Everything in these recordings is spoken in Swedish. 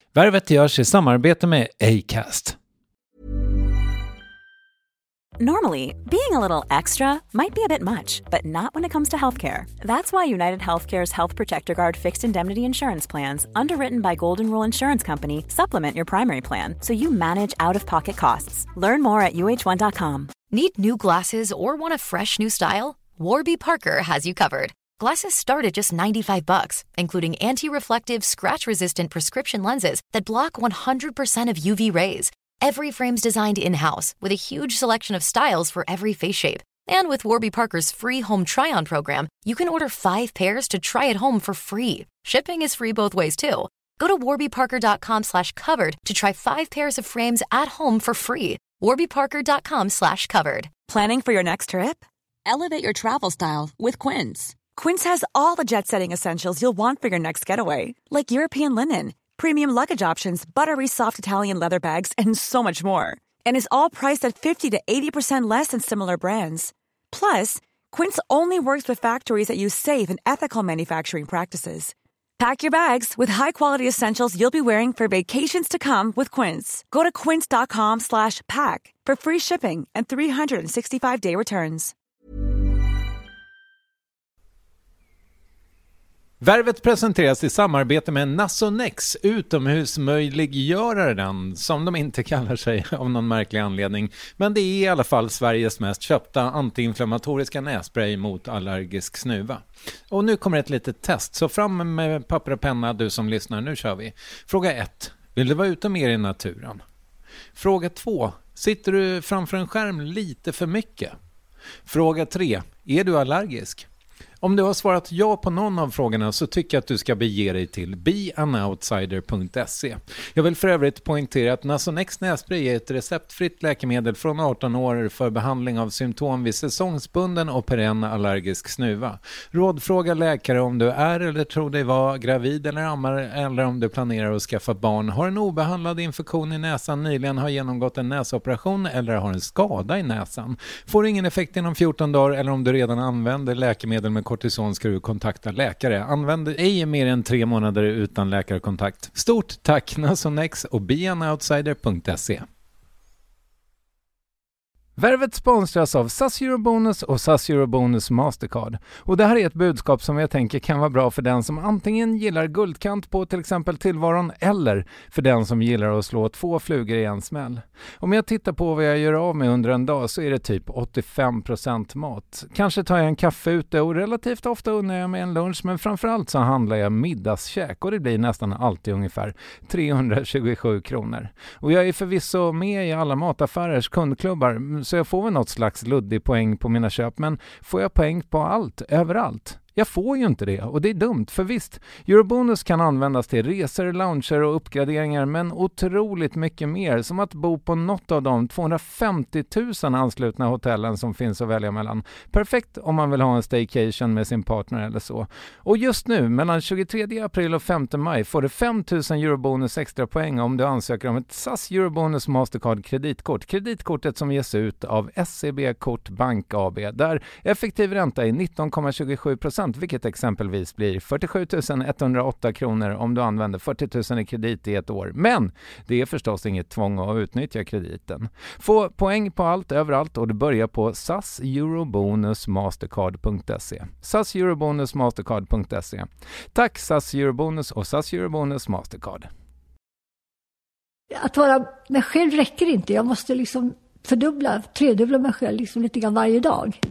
Värvet görs i samarbete med Acast. Normally, being a little extra might be a bit much, but not when it comes to healthcare. That's why United Healthcare's Health Protector Guard fixed indemnity insurance plans, underwritten by Golden Rule Insurance Company, supplement your primary plan so you manage out-of-pocket costs. Learn more at uh1.com. Need new glasses or want a fresh new style? Warby Parker has you covered. Glasses start at just $95, including anti-reflective, scratch-resistant prescription lenses that block 100% of UV rays. Every frame's designed in-house with a huge selection of styles for every face shape. And with Warby Parker's free home try-on program, you can order 5 pairs to try at home for free. Shipping is free both ways too. Go to warbyparker.com/covered to try 5 pairs of frames at home for free. warbyparker.com/covered. Planning for your next trip? Elevate your travel style with Quince. Quince has all the jet-setting essentials you'll want for your next getaway, like European linen, premium luggage options, buttery soft Italian leather bags, and so much more. And is all priced at 50 to 80% less than similar brands. Plus, Quince only works with factories that use safe and ethical manufacturing practices. Pack your bags with high-quality essentials you'll be wearing for vacations to come with Quince. Go to quince.com/pack for free shipping and 365-day returns. Värvet presenteras i samarbete med Nasonex, utomhusmöjliggöraren, som de inte kallar sig av någon märklig anledning. Men det är i alla fall Sveriges mest köpta antiinflammatoriska nässpray mot allergisk snuva. Och nu kommer ett litet test, så fram med papper och penna du som lyssnar, nu kör vi. Fråga 1. Vill du vara ute mer i naturen? Fråga 2. Sitter du framför en skärm lite för mycket? Fråga 3. Är du allergisk? Om du har svarat ja på någon av frågorna så tycker jag att du ska bege dig till beanoutsider.se. Jag vill för övrigt poängtera att Nasonex nässpray är ett receptfritt läkemedel från 18 år för behandling av symptom vid säsongsbunden och perenn allergisk snuva. Rådfråga läkare om du är eller tror dig vara gravid eller ammar, eller om du planerar att skaffa barn, har en obehandlad infektion i näsan, nyligen har genomgått en näsoperation eller har en skada i näsan. Får ingen effekt inom 14 dagar eller om du redan använder läkemedel med kortison ska du kontakta läkare. Använd ej mer än 3 månader utan läkarkontakt. Stort tack Nasonex och beanoutsider.se. Värvet sponsras av SAS Eurobonus och SAS Eurobonus Mastercard. Och det här är ett budskap som jag tänker kan vara bra för den som antingen gillar guldkant på till exempel tillvaron eller för den som gillar att slå 2 flugor i en smäll. Om jag tittar på vad jag gör av med under en dag så är det typ 85% mat. Kanske tar jag en kaffe ute och relativt ofta unnar jag mig en lunch, men framförallt så handlar jag middagskäk och det blir nästan alltid ungefär 327 kronor. Och jag är förvisso med i alla mataffärers kundklubbar så jag får väl något slags luddig poäng på mina köp, men får jag poäng på allt, överallt? Jag får ju inte det och det är dumt, för visst, Eurobonus kan användas till resor, lounger och uppgraderingar, men otroligt mycket mer, som att bo på något av de 250 000 anslutna hotellen som finns att välja mellan. Perfekt om man vill ha en staycation med sin partner eller så. Och just nu, mellan 23 april och 5 maj, får du 5 000 Eurobonus extra poäng om du ansöker om ett SAS Eurobonus Mastercard kreditkort. Kreditkortet som ges ut av SEB Kort Bank AB, där effektiv ränta är 19,27%, vilket exempelvis blir 47 108 kronor om du använder 40 000 i kredit i ett år. Men det är förstås inget tvång att utnyttja krediten. Få poäng på allt, överallt, och du börjar på saseurobonusmastercard.se. saseurobonusmastercard.se. Tack SAS Eurobonus och SAS Eurobonus Mastercard. Att vara mig själv räcker inte. Jag måste liksom tredubbla mig själv liksom lite grann varje dag.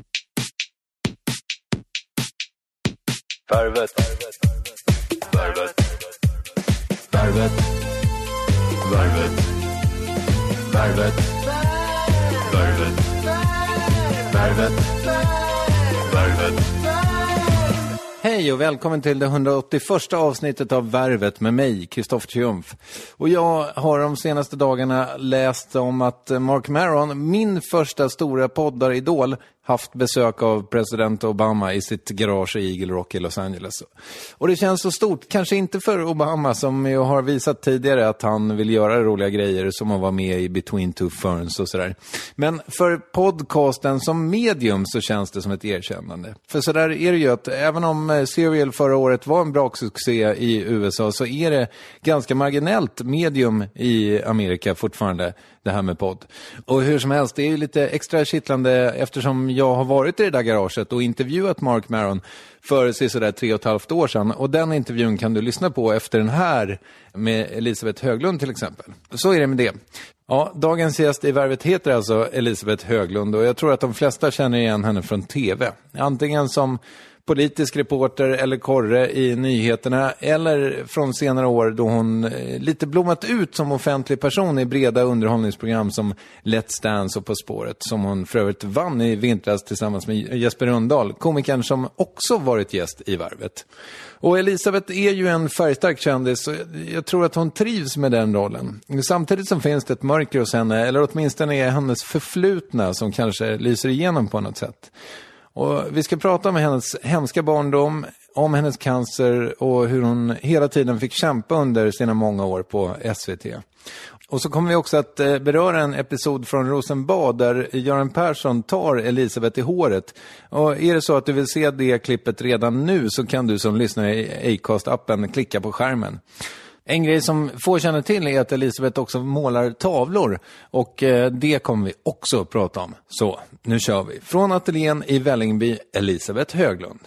Värvet. Värvet. Värvet. Värvet. Värvet. Värvet. Värvet. Värvet. Hej och välkommen till det 181 avsnittet av Värvet med mig, Kristoffer Triumf. Och jag har de senaste dagarna läst om att Mark Maron, min första stora poddaridol, haft besök av president Obama i sitt garage i Eagle Rock i Los Angeles. Och det känns så stort, kanske inte för Obama som ju har visat tidigare att han vill göra roliga grejer som att vara med i Between Two Ferns och sådär. Men för podcasten som medium så känns det som ett erkännande. För så där är det ju att även om Serial förra året var en bra succé i USA så är det ganska marginellt medium i Amerika fortfarande, det här med podd. Och hur som helst, det är ju lite extra kittlande eftersom jag har varit i det där garaget och intervjuat Marc Maron för sådär 3,5 år sedan. Och den intervjun kan du lyssna på efter den här med Elisabeth Höglund till exempel. Så är det med det. Ja, dagens gäst i Värvet heter alltså Elisabeth Höglund och jag tror att de flesta känner igen henne från tv. Antingen som politisk reporter eller korre i nyheterna eller från senare år då hon lite blommat ut som offentlig person i breda underhållningsprogram som Let's Dance och På spåret som hon för övrigt vann i vintras tillsammans med Jesper Rönndahl, komikern som också varit gäst i Värvet. Och Elisabeth är ju en färgstark kändis och jag tror att hon trivs med den rollen. Samtidigt som finns det ett mörker hos henne, eller åtminstone är hennes förflutna som kanske lyser igenom på något sätt. Och vi ska prata om hennes hemska barndom, om hennes cancer och hur hon hela tiden fick kämpa under sina många år på SVT. Och så kommer vi också att beröra en episod från Rosenbad där Göran Persson tar Elisabeth i håret. Och är det så att du vill se det klippet redan nu så kan du som lyssnar i Acast-appen klicka på skärmen. En grej som få känner till är att Elisabeth också målar tavlor och det kommer vi också prata om. Så, nu kör vi. Från ateljén i Vällingby, Elisabeth Höglund.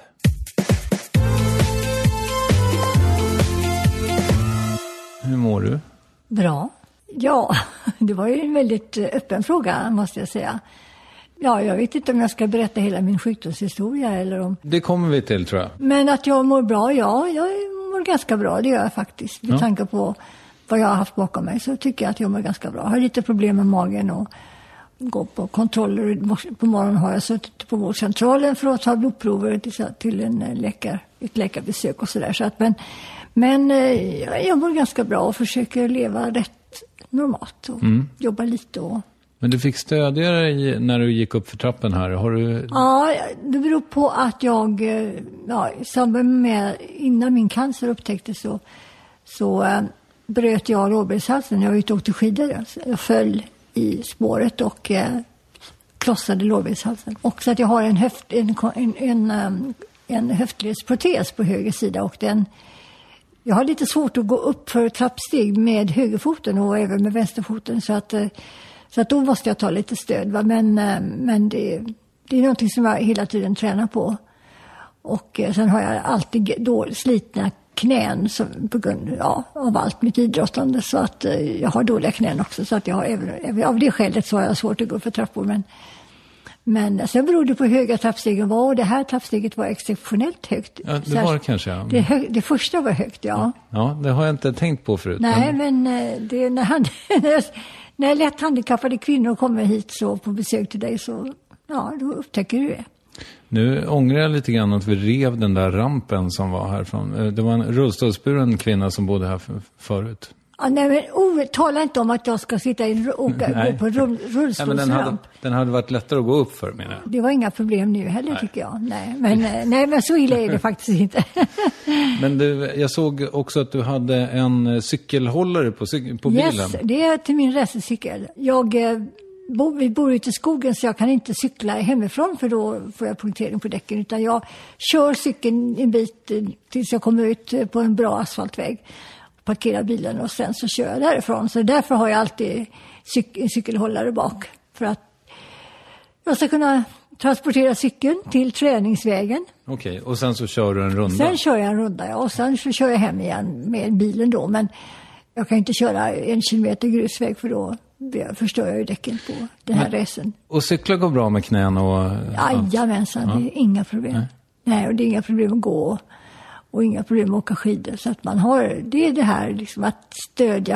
Hur mår du? Bra. Ja, det var ju en väldigt öppen fråga måste jag säga. Ja, jag vet inte om jag ska berätta hela min sjukdomshistoria eller om... Det kommer vi till tror jag. Men att jag mår bra, ja, jag mår ganska bra, det gör jag faktiskt. Med tanke på vad jag har haft bakom mig så tycker jag att jag mår ganska bra. Jag har lite problem med magen och går på kontroller. På morgonen har jag suttit på vårdcentralen för att ta blodprover till ett läkarbesök och sådär. Så att, men jag mår ganska bra och försöker leva rätt normalt och jobba lite och... Men du fick stödja dig när du gick upp för trappen här. Har du... Ja, det beror på att jag, i samband med, innan min cancer upptäcktes så bröt jag lårbenshalsen. Jag var ute och åkte skidor. Jag föll i spåret och krossade lårbenshalsen. Och så att jag har en höftledsprotes på höger sida och jag har lite svårt att gå upp för trappsteg med högerfoten och även med vänsterfoten så att då måste jag ta lite stöd. Va? Men det är någonting som jag hela tiden tränar på. Och sen har jag alltid slitna knän på grund av allt mitt idrottande. Så att jag har dåliga knän också. Så att jag har, även av det skälet så har jag svårt att gå för trappor. Men sen beror det på hur höga trappstegen var. Och det här trappsteget var exceptionellt högt. Ja, det var det kanske, ja. Det första var högt, ja. Ja, det har jag inte tänkt på förut. Nej, men det när lätt handikappade kvinnor kommer hit så på besök till dig så då upptäcker du det. Nu ångrar jag lite grann att vi rev den där rampen som var härifrån. Det var en rullstolsburen kvinna som bodde här förut. Ja, nej, men tala inte om att jag ska sitta och gå på rullstolsramp. Den hade varit lättare att gå upp för, menar jag. Det var inga problem nu heller, tycker jag. Nej, men så illa är det faktiskt inte. Men jag såg också att du hade en cykelhållare på bilen. Yes, det är till min racercykel. Vi bor ute i skogen så jag kan inte cykla hemifrån för då får jag punktering på däcken. Utan jag kör cykeln en bit tills jag kommer ut på en bra asfaltväg. Parkerar bilen och sen så kör jag därifrån. Så därför har jag alltid en cykelhållare bak. För att jag ska kunna transportera cykeln till träningsvägen. Okej, och sen så kör du en runda? Sen kör jag en runda, ja. Och sen så kör jag hem igen med bilen då. Men jag kan inte köra 1 kilometer grusväg för då förstör jag ju däcken på den här resan. Och cykla går bra med knän och... Jajamensan, det är inga problem. Nej, och det är inga problem att gå och inga problem att åka skidor. Så att man har, det är det här liksom att stödja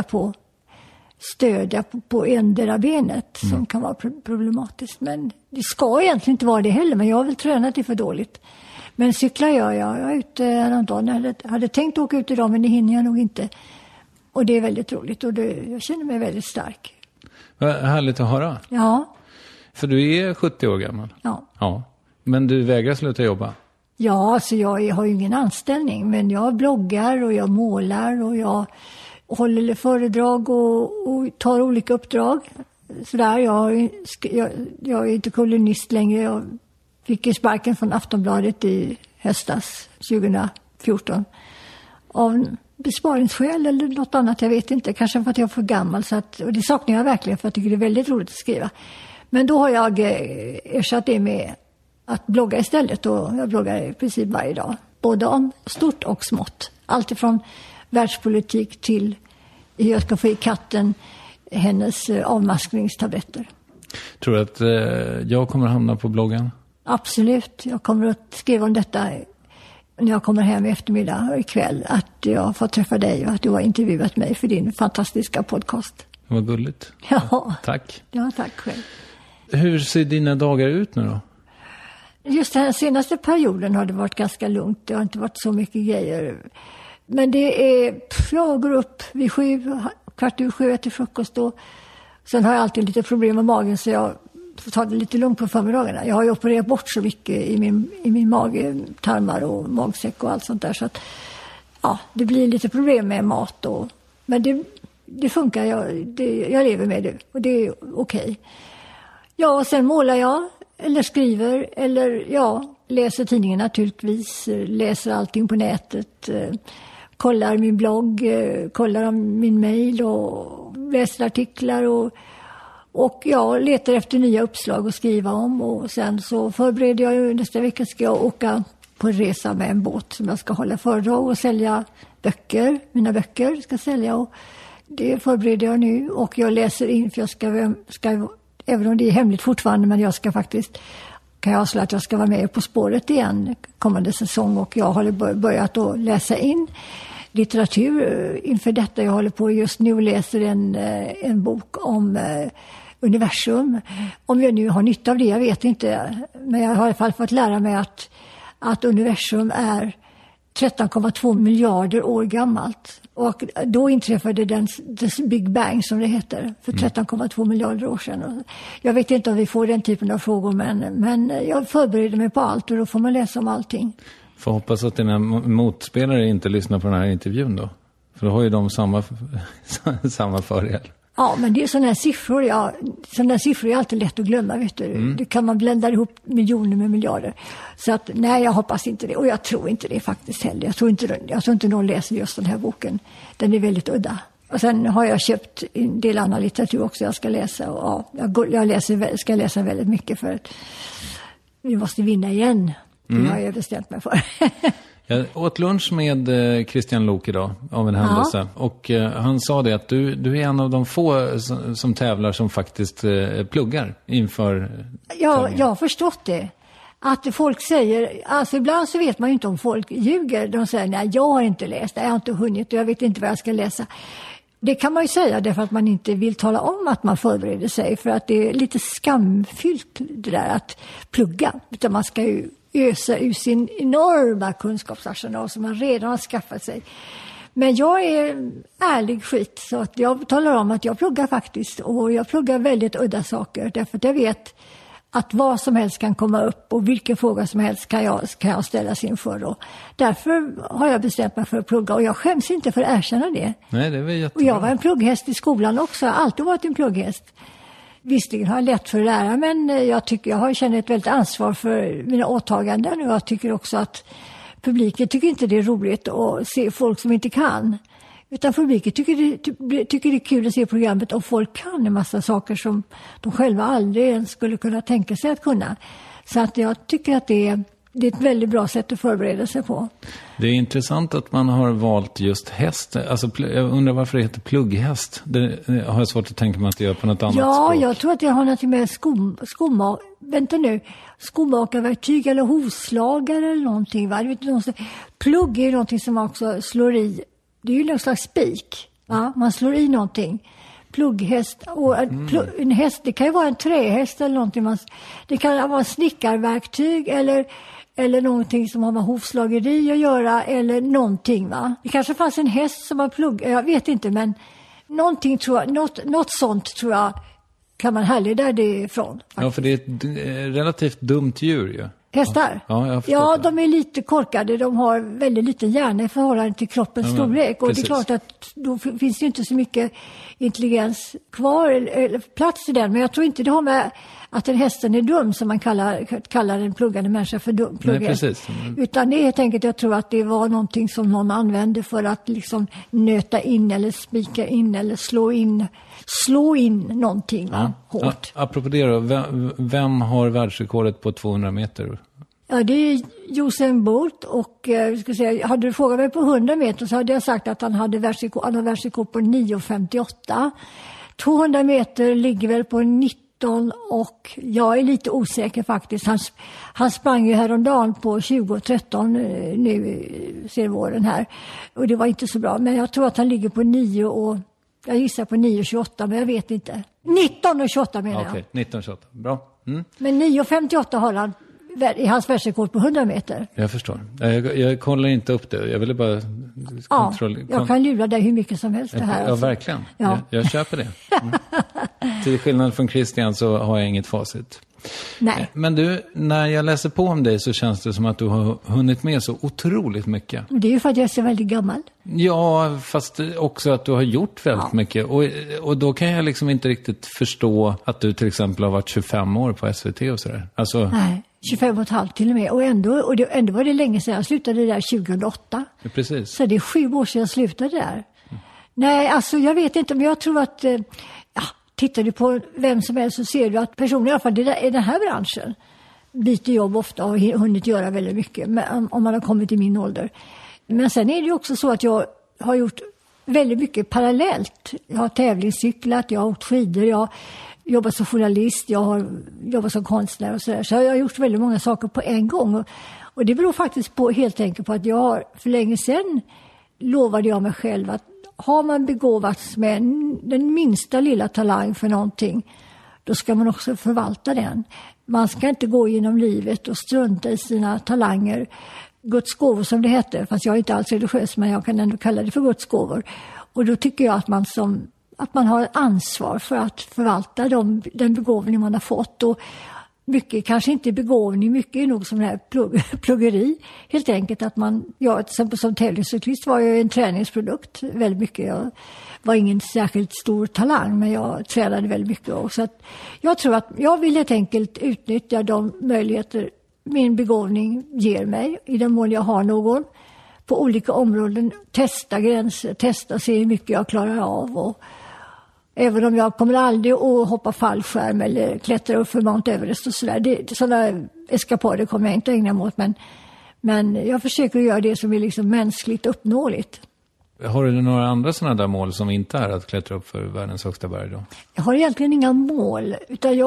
på endera benet som kan vara problematiskt. Men det ska egentligen inte vara det heller, men jag har väl tränat det för dåligt. Men cyklar gör jag. Jag är ute häromdagen. Jag hade tänkt åka ut idag, men det hinner jag nog inte. Och det är väldigt roligt och jag känner mig väldigt stark. Vad härligt att höra. Ja. För du är 70 år gammal. Ja. Men du vägrar sluta jobba? Ja, alltså jag har ju ingen anställning, men jag bloggar och jag målar och jag håller föredrag och tar olika uppdrag. Sådär, jag är inte kolumnist längre. Jag fick ju sparken från Aftonbladet i höstas 2014 av besparingsskäl eller något annat, jag vet inte. Kanske för att jag är för gammal, och det saknar jag verkligen för jag tycker det är väldigt roligt att skriva. Men då har jag ersatt det med att blogga istället, och jag bloggar i princip varje dag. Både om stort och smått. Allt ifrån världspolitik till hur jag ska få i katten hennes avmaskningstabletter. Tror du att jag kommer hamna på bloggen? Absolut. Jag kommer att skriva om detta när jag kommer hem i eftermiddag och ikväll. Att jag får träffa dig och att du har intervjuat mig för din fantastiska podcast. Vad gulligt. Ja. Tack. Ja, tack själv. Hur ser dina dagar ut nu då? Just den senaste perioden har det varit ganska lugnt. Det har inte varit så mycket grejer. Men det är, jag går upp vid 7, 7:15 äter frukost då. Sen har jag alltid lite problem med magen så jag får ta det lite lugnt på förmiddagarna. Jag har ju opererat bort så mycket i min mage, tarmar och magsäck och allt sånt där. Så att, ja, det blir lite problem med mat och, men det funkar, jag lever med det och det är okej. Ja, och sen målar jag eller skriver eller läser tidningen naturligtvis, läser allting på nätet, kollar min blogg, kollar min mejl och läser artiklar och jag letar efter nya uppslag att skriva om och sen så förbereder jag nästa vecka ska jag åka på en resa med en båt som jag ska hålla föredrag och sälja böcker, mina böcker ska sälja och det förbereder jag nu och jag läser in för jag ska även om det är hemligt fortfarande men jag ska faktiskt kan jag avslöja att jag ska vara med På spåret igen kommande säsong och jag har börjat att läsa in litteratur inför detta. Jag håller på just nu och läser en bok om universum. Om jag nu har nytta av det, jag vet inte. Men jag har i alla fall fått lära mig att universum är 13,2 miljarder år gammalt. Och då inträffade den Big Bang som det heter för 13,2 miljarder år sedan. Jag vet inte om vi får den typen av frågor men jag förbereder mig på allt och då får man läsa om allting. Får hoppas att dina motspelare inte lyssnar på den här intervjun då. För då har ju de samma fördel. Ja, men det är sådana här siffror. Sådana här siffror är alltid lätt att glömma, vet du. Det kan man blända ihop miljoner med miljarder. Så att, nej, jag hoppas inte det. Och jag tror inte det faktiskt heller. Jag tror inte någon läser just den här boken. Den är väldigt udda. Och sen har jag köpt en del annan litteratur också jag ska läsa. Och, jag ska läsa väldigt mycket för att vi måste vinna igen. Det har jag bestämt mig för. Jag åt lunch med Christian Lok idag av en händelse. Ja. Och han sa det att du är en av de få som tävlar som faktiskt pluggar inför Ja, jag har förstått det. Att folk säger, alltså ibland så vet man ju inte om folk ljuger. De säger, nej jag har inte läst, jag har inte hunnit och jag vet inte vad jag ska läsa. Det kan man ju säga därför att man inte vill tala om att man förbereder sig. För att det är lite skamfyllt det där att plugga. Utan man ska ju ösa ur sin enorma kunskapsarsenal som man redan har skaffat sig. Men jag är ärlig skit så att jag talar om att jag pluggar faktiskt. Och jag pluggar väldigt udda saker därför att jag vet att vad som helst kan komma upp och vilken fråga som helst kan jag ställas inför då. Därför har jag bestämt mig för att plugga och jag skäms inte för att erkänna det. Nej, det var jättebra. Och jag var en plugghäst i skolan också, jag har alltid varit en plugghäst. Visserligen har jag lätt för att lära men jag känner ett väldigt ansvar för mina åtaganden och jag tycker också att publiken tycker inte det är roligt att se folk som inte kan. Utan publiken tycker det är kul att se programmet och folk kan en massa saker som de själva aldrig ens skulle kunna tänka sig att kunna. Så att jag tycker att det är ett väldigt bra sätt att förbereda sig på. Det är intressant att man har valt just häst. Alltså, jag undrar varför det heter plugghäst. Det har jag svårt att tänka mig att det gör på något annat språk. Ja, jag tror att det har något med skomakarverktyg eller hovslagare eller någonting. Va? Plugg är någonting som man också slår i. Det är ju någon slags spik. Va? Man slår i någonting. Plugghäst. Och en häst, det kan ju vara en trähäst eller någonting. Det kan vara snickarverktyg eller någonting som har med hovslageri att göra eller någonting, va? Det kanske fanns en häst som har plugg, jag vet inte, men någonting tror jag, något sånt tror jag kan man härleda det ifrån. Ja, för det är ett relativt dumt djur ju. Hästar? Ja, jag förstår det. De är lite korkade. De har väldigt lite hjärna i förhållande till kroppens storlek. Och precis. det är klart att då finns det inte så mycket intelligens kvar eller plats i den. Men jag tror inte det har med att den hästen är dum som man kallar en pluggande människa för dum. Nej, precis. Utan det är helt enkelt, jag tror att det var någonting som någon använde för att liksom nöta in eller spika in eller slå in någonting hårt. Apropå det då, vem har världsrekordet på 200 meter? Ja, det är Usain Bolt och hade du frågat mig på 100 meter så hade jag sagt att han hade världsrekord på 9,58. 200 meter ligger väl på 19 och jag är lite osäker faktiskt. Han sprang ju häromdagen på 20.13 nu ser våren här och det var inte så bra. Men jag tror att han ligger på 9 och jag gissar på 9,28 men jag vet inte. 19,28 menar jag. Okej, 19,28. Bra. Mm. Men 9,58 har han i hans världsrekord på 100 meter. Jag förstår. Jag kollar inte upp det. Jag ville bara kontrollera. Jag kan lura dig hur mycket som helst det här. Ja, verkligen. Ja. Jag köper det. Till skillnad från Christian så har jag inget facit. Nej. Men du, när jag läser på om dig så känns det som att du har hunnit med så otroligt mycket. Det är ju för att jag är så väldigt gammal. Ja, fast också att du har gjort väldigt mycket. Och då kan jag liksom inte riktigt förstå att du till exempel har varit 25 år på SVT och sådär. Alltså... Nej, 25,5 till och med. Och ändå var det länge sedan jag slutade där 2008. Ja, precis. Så det är 7 år sedan jag slutade där. Nej, alltså jag vet inte, men jag tror att... tittar du på vem som helst så ser du att personer i alla fall i den här branschen byter jobb ofta och har hunnit göra väldigt mycket om man har kommit i min ålder. Men sen är det ju också så att jag har gjort väldigt mycket parallellt. Jag har tävlingscyklat, jag har åkt skidor, jag har jobbat som journalist, jag har jobbat som konstnär och sådär. Så jag har gjort väldigt många saker på en gång. Och det beror faktiskt på helt enkelt på att jag har för länge sedan lovade jag mig själv att har man begåvats med den minsta lilla talang för någonting, då ska man också förvalta den. Man ska inte gå genom livet och strunta i sina talanger. Guds gåvor som det heter, fast jag är inte alls religiös, men jag kan ändå kalla det för Guds gåvor. Och då tycker jag att man har ansvar för att förvalta den begåvning man har fått. Och mycket, kanske inte begåvning, mycket är nog som det här pluggeri. Helt enkelt att till exempel som tävlingscyklist var jag en träningsprodukt väldigt mycket. Jag var ingen särskilt stor talang, men jag tränade väldigt mycket. Så att jag tror att jag vill helt enkelt utnyttja de möjligheter min begåvning ger mig i den mån jag har någon. På olika områden testa gränser, testa se hur mycket jag klarar av och även om jag kommer aldrig att hoppa fallskärm eller klättra upp för Mount Everest och sådär. Sådana eskapader kommer jag inte ägna mig åt. Men jag försöker göra det som är liksom mänskligt uppnåeligt. Har du några andra sådana där mål som inte är att klättra upp för världens högsta berg då? Jag har egentligen inga mål. Utan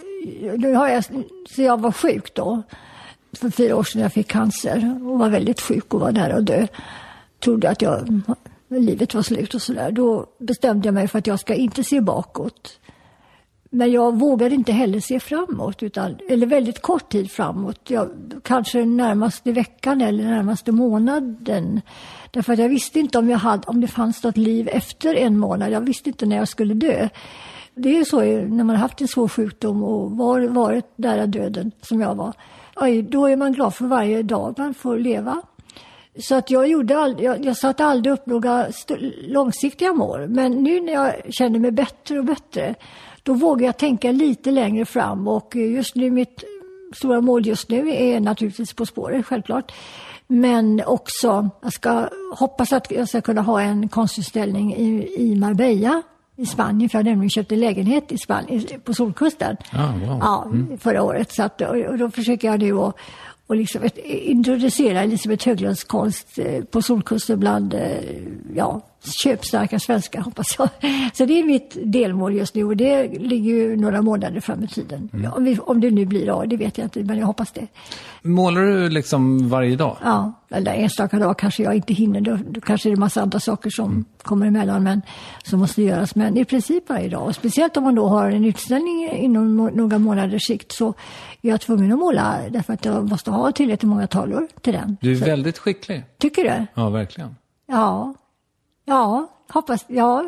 så jag var sjuk då. För 4 år sedan jag fick cancer. Och var väldigt sjuk och var nära att dö. Trodde att livet var slut och sådär. Då bestämde jag mig för att jag ska inte se bakåt. Men jag vågade inte heller se framåt. Eller väldigt kort tid framåt. Kanske närmaste veckan eller närmaste månaden. Därför att jag visste inte om det fanns något liv efter en månad. Jag visste inte när jag skulle dö. Det är ju så när man har haft en svår sjukdom och varit nära döden som jag var. Då är man glad för varje dag man får leva. Så att jag satte aldrig upp några långsiktiga mål. Men nu när jag känner mig bättre och bättre, då vågar jag tänka lite längre fram. Och just nu, mitt stora mål just nu är naturligtvis På spåret, självklart. Men också, hoppas att jag ska kunna ha en konstutställning i Marbella i Spanien. För jag har nämligen köpt en lägenhet i Spanien, på Solkusten. Förra året. Så att, och då försöker jag nu och liksom introducera Elisabeth Höglunds konst på Solkusten bland köpstarka svenskar, hoppas jag. Så det är mitt delmål just nu och det ligger ju några månader fram i tiden. Om det nu blir det vet jag inte, men jag hoppas det. Målar du liksom varje dag? Ja, eller enstaka dag kanske jag inte hinner. Då kanske det är en massa andra saker som kommer emellan, men som måste göras. Men i princip varje dag. Och speciellt om man då har en utställning inom några månaders sikt så är jag tvungen att måla. Därför att jag måste ha tillräckligt många tavlor till den. Du är väldigt skicklig. Tycker du? Ja, verkligen. Ja, hoppas. Ja,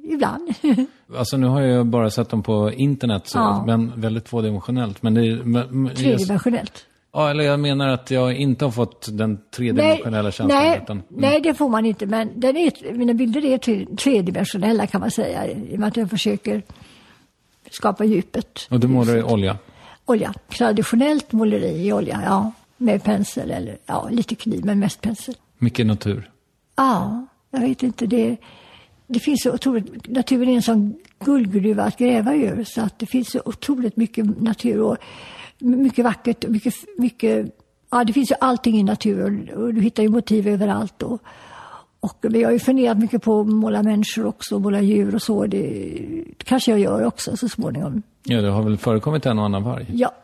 ibland. Alltså nu har jag bara sett dem på internet, så, men väldigt tvådimensionellt. Men det är, tredimensionellt. Ja, eller jag menar att jag inte har fått den tredimensionella känslan. Nej, det får man inte. Men mina bilder är tredimensionella kan man säga. I och med att jag försöker skapa djupet. Och du målar i olja? Olja. Traditionellt måleri i olja, ja. Med pensel eller lite kniv, men mest pensel. Mycket natur? Ja, jag vet inte. Det finns så otroligt... Naturen är en sån guldgruva att gräva ur. Så att det finns så otroligt mycket natur och mycket vackert. Mycket, det finns ju allting i naturen. Och du hittar ju motiv överallt. Och jag har ju funderat mycket på att måla människor också. Måla djur och så. Det kanske jag gör också så småningom. Ja, det har väl förekommit en och annan varg? Ja.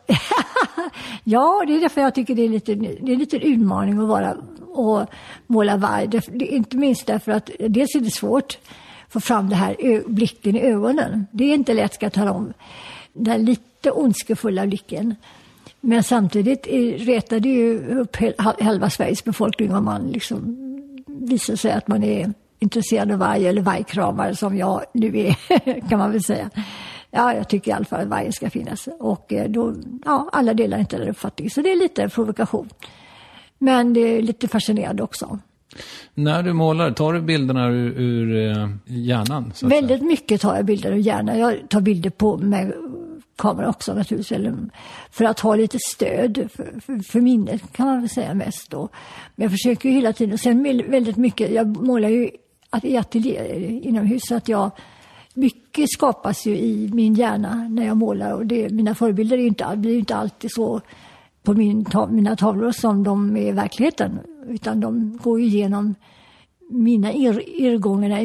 Ja, det är därför jag tycker det är lite utmaning att vara och måla varg. Det är inte minst därför att dels är det svårt att få fram det här blicken i ögonen. Det är inte lätt, ska jag tala om. Den lite ondskefulla blicken. Men samtidigt retar det ju upp halva Sveriges befolkning om man liksom visar sig att man är intresserad av varg eller vargkramare som jag nu är, kan man väl säga. Ja, jag tycker i alla fall att varje ska finnas. Och då, alla delar inte den uppfattningen. Så det är lite provokation. Men det är lite fascinerande också. När du målar, tar du bilderna ur hjärnan? Så väldigt mycket tar jag bilder ur hjärnan. Jag tar bilder med kamera också naturligtvis. För att ha lite stöd för minnet kan man väl säga mest då. Men jag försöker ju hela tiden. Och sen väldigt mycket, jag målar ju i ateljé inomhus så att mycket skapas ju i min hjärna när jag målar. Och mina förebilder blir ju inte alltid så på mina tavlor som de är i verkligheten. Utan de går ju igenom mina irrgångarna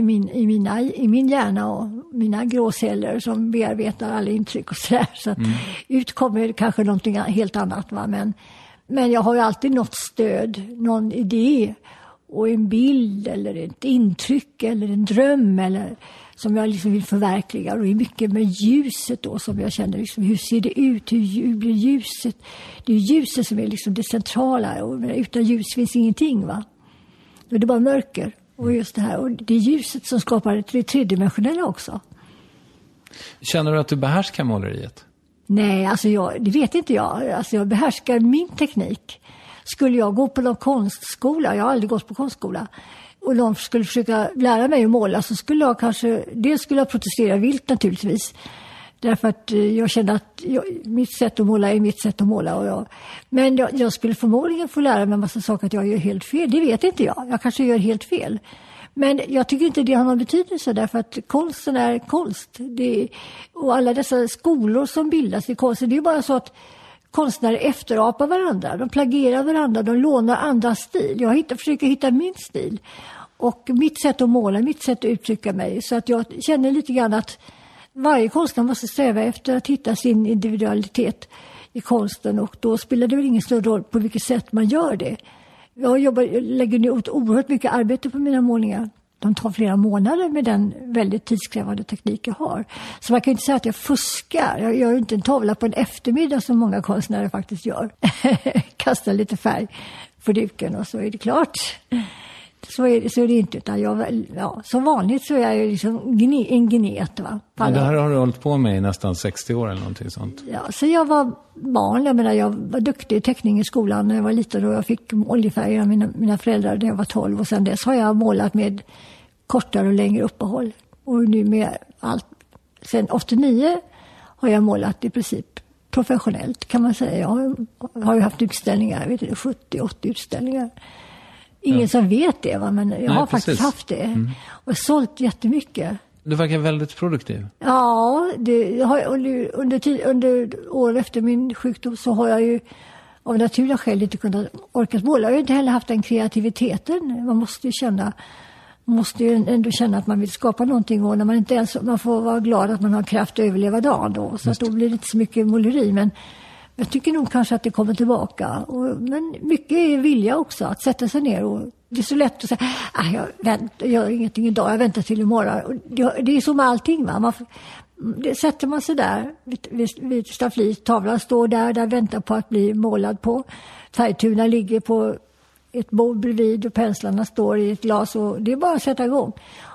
i min hjärna och mina gråceller som bearbetar alla intryck och sådär. Så att ut kommer kanske någonting helt annat. Va? Men jag har ju alltid något stöd, någon idé och en bild eller ett intryck eller en dröm eller som jag liksom vill förverkliga. Och det är mycket med ljuset då som jag känner liksom, hur ser det ut, hur blir ljuset? Det är ljuset som är liksom det centrala och utan ljus finns ingenting, va? Och det är bara mörker och just det här. Och det är ljuset som skapar det tredimensionella också. Känner du att du behärskar måleriet? Nej, alltså det vet inte jag. Alltså jag behärskar min teknik. Skulle jag gå på någon konstskola, jag har aldrig gått på konstskola, och de skulle försöka lära mig att måla så skulle jag protestera vilt naturligtvis. Därför att jag kände att mitt sätt att måla är mitt sätt att måla. Men jag skulle förmodligen få lära mig en massa saker att jag gör helt fel. Det vet inte jag. Jag kanske gör helt fel. Men jag tycker inte det har någon betydelse därför att konsten är konst. Och alla dessa skolor som bildas i konsten, det är bara så att konstnärer efterapar varandra. De plagierar varandra, de lånar andras stil. Jag försöker hitta min stil. Och mitt sätt att måla, mitt sätt att uttrycka mig. Så att jag känner lite grann att varje konstnär måste sträva efter att hitta sin individualitet i konsten. Och då spelar det väl ingen större roll på vilket sätt man gör det. Jag lägger ner oerhört mycket arbete på mina målningar. De tar flera månader med den väldigt tidskrävande teknik jag har. Så man kan inte säga att jag fuskar. Jag gör inte en tavla på en eftermiddag som många konstnärer faktiskt gör. Kastar lite färg på duken och så är det klart. Så är det inte. Utan som vanligt så är jag liksom en genet. Va? Ja, det här har du hållit på med i nästan 60 år eller någonting sånt. Ja, så jag var barn. Jag var duktig i teckning i skolan när jag var liten och jag fick oljefärger av mina föräldrar när jag var 12. Och sen dess har jag målat med kortare och längre uppehåll. Och nu med allt. Sen 89 har jag målat i princip professionellt kan man säga. Jag har ju haft utställningar, 70-80 utställningar. Ingen som vet det, va? Men jag har faktiskt haft det. Och sålt jättemycket. Du verkar väldigt produktiv. Ja, under åren efter min sjukdom så har jag ju av naturliga skäl inte kunnat orkat måla. Jag har inte heller haft den kreativiteten. Man måste ju ändå känna att man vill skapa någonting och när man inte ens, man får vara glad att man har kraft att överleva dagen då. Så att då blir det inte så mycket måleri, men jag tycker nog kanske att det kommer tillbaka. Men mycket är vilja också, att sätta sig ner. Och det är så lätt att säga, jag gör ingenting idag, jag väntar till imorgon. Och det är så med allting, va? Sätter man sig där vid stafflit, tavlan står där väntar på att bli målad på. Färgtunar ligger på ett bord bredvid och penslarna står i ett glas och det är bara att sätta igång.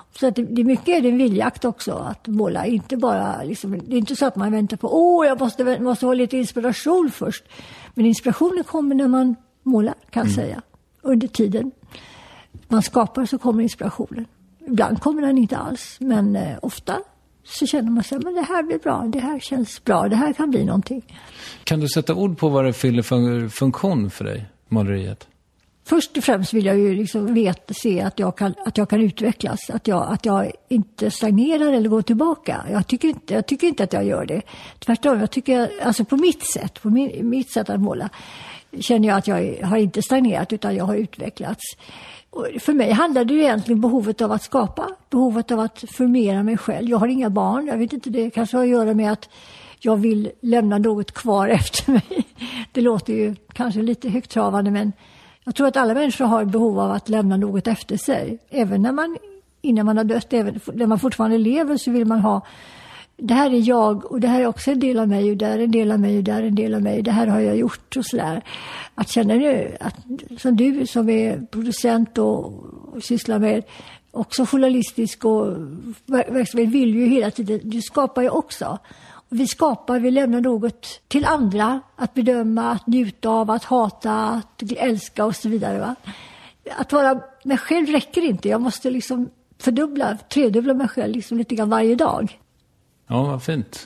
Så att det är mycket en viljakt också att måla. Inte bara, liksom, det är inte så att man väntar på jag måste ha lite inspiration först. Men inspirationen kommer när man målar, kan jag säga. Under tiden man skapar så kommer inspirationen. Ibland kommer den inte alls, men ofta så känner man sig, men det här blir bra, det här känns bra, det här kan bli någonting. Kan du sätta ord på vad det fyller för funktion för dig, måleriet? Först och främst vill jag ju liksom se att jag kan utvecklas, att jag inte stagnerar eller går tillbaka. Jag tycker inte att jag gör det. Tvärtom, jag tycker, alltså på mitt sätt att måla känner jag att jag har inte stagnerat utan jag har utvecklats. Och för mig handlar det ju egentligen behovet av att skapa, behovet av att förmera mig själv. Jag har inga barn, jag vet inte, det kanske har att göra med att jag vill lämna något kvar efter mig. Det låter ju kanske lite högtravande, men jag tror att alla människor har behov av att lämna något efter sig. Även innan man har dött, även när man fortfarande lever så vill man ha, det här är jag och det här är också en del av mig och där är en del av mig och där är en del av mig. Det här har jag gjort och sådär. Att känna nu, att som du som är producent och sysslar med också journalistisk och verksamhet vill ju hela tiden, du skapar ju också. Vi lämnar något till andra att bedöma, att njuta av, att hata, att älska och så vidare. Va? Att vara mig själv räcker inte. Jag måste liksom tredubbla mig själv liksom lite grann varje dag. Ja, vad fint.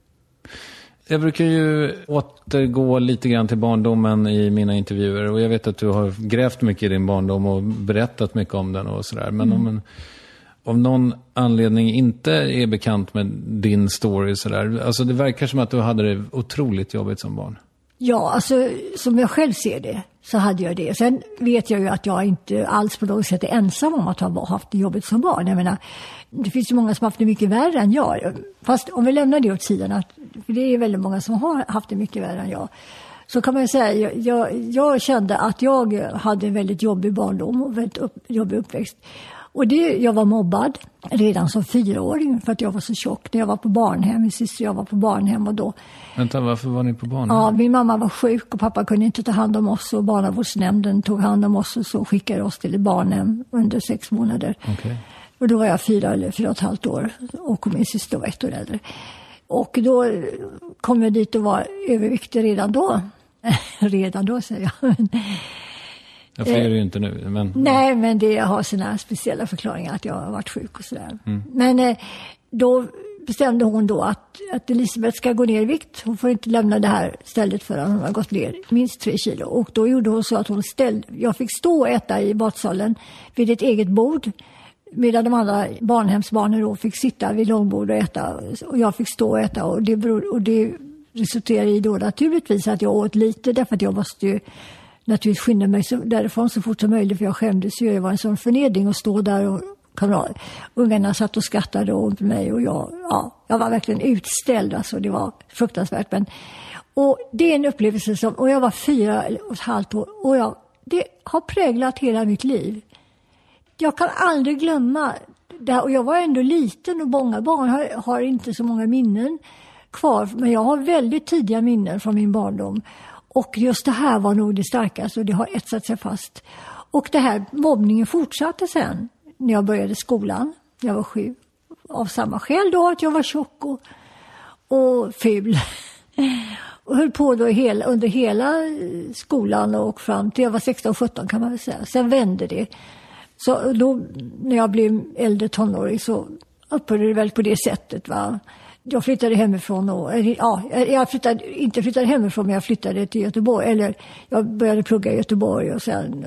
Jag brukar ju återgå lite grann till barndomen i mina intervjuer. Och jag vet att du har grävt mycket i din barndom och berättat mycket om den och sådär. Men om någon anledning inte är bekant med din story sådär. Alltså det verkar som att du hade det otroligt jobbigt som barn. Ja, alltså som jag själv ser det så hade jag det. Sen vet jag ju att jag inte alls på något sätt är ensam om att ha haft det jobbigt som barn. Jag menar, det finns ju många som har haft det mycket värre än jag. Fast om vi lämnar det åt sidan, för det är väldigt många som har haft det mycket värre än jag. Så kan man säga, jag kände att jag hade en väldigt jobbig barndom och väldigt jobbig uppväxt. Och jag var mobbad redan som 4-åring för att jag var så tjock. När jag var på barnhem, min syster jag var på barnhem och då... Vänta, varför var ni på barnhem? Ja, min mamma var sjuk och pappa kunde inte ta hand om oss och barnavårdsnämnden tog hand om oss och så skickade oss till ett barnhem under 6 månader. Okay. Och då var jag 4 eller 4,5 år och min syster var 1 år äldre. Och då kom jag dit och var överviktig redan då. Redan då säger jag. Jag får det ju inte nu. Men... Nej, men det har sina speciella förklaringar att jag har varit sjuk och sådär. Men då bestämde hon då att Elisabeth ska gå ner i vikt. Hon får inte lämna det här stället förrän hon har gått ner minst 3 kilo. Och då gjorde hon så att jag fick stå och äta i matsalen vid ett eget bord. Medan de andra barnhemsbarnen då fick sitta vid långbord och äta. Och jag fick stå och äta. Och det resulterade i då naturligtvis att jag åt lite. Därför att jag måste ju naturligtvis skynda mig därifrån så fort som möjligt. För jag skämdes ju. Det var en sån förnedring att stå där och ungarna satt och skrattade åt mig. Och jag var verkligen utställd. Alltså, det var fruktansvärt. Och det är en upplevelse och jag var 4,5 år. Och det har präglat hela mitt liv. Jag kan aldrig glömma det här, och jag var ändå liten och många barn har inte så många minnen kvar. Men jag har väldigt tidiga minnen från min barndom. Och just det här var nog det starkaste och det har etsat sig fast. Och det här mobbningen fortsatte sen när jag började skolan. Jag var 7. Av samma skäl då att jag var tjock och ful. Och höll på då under hela skolan och fram till jag var 16-17 kan man väl säga. Sen vände det. Så då när jag blev äldre tonåring så upphörde det väl på det sättet va. Jag flyttade hemifrån jag flyttade hemifrån men jag flyttade till Göteborg. Eller jag började plugga i Göteborg och sen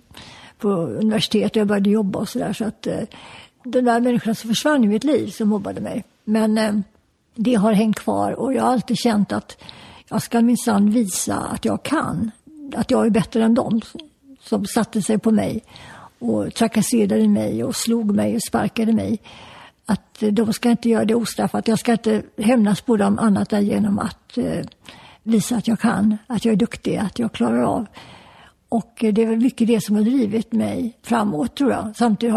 på universitet och jag började jobba och sådär. Så att de där människorna som försvann i mitt liv som mobbade mig. Men det har hängt kvar och jag har alltid känt att jag ska minsann visa att jag kan. Att jag är bättre än dem som satte sig på mig och trakasserade mig och slog mig och sparkade mig. Att de ska inte göra det ostraffat. Jag ska inte hämnas på dem annat än genom att visa att jag kan. Att jag är duktig, att jag klarar av. Och det är väl mycket det som har drivit mig framåt tror jag. Samtidigt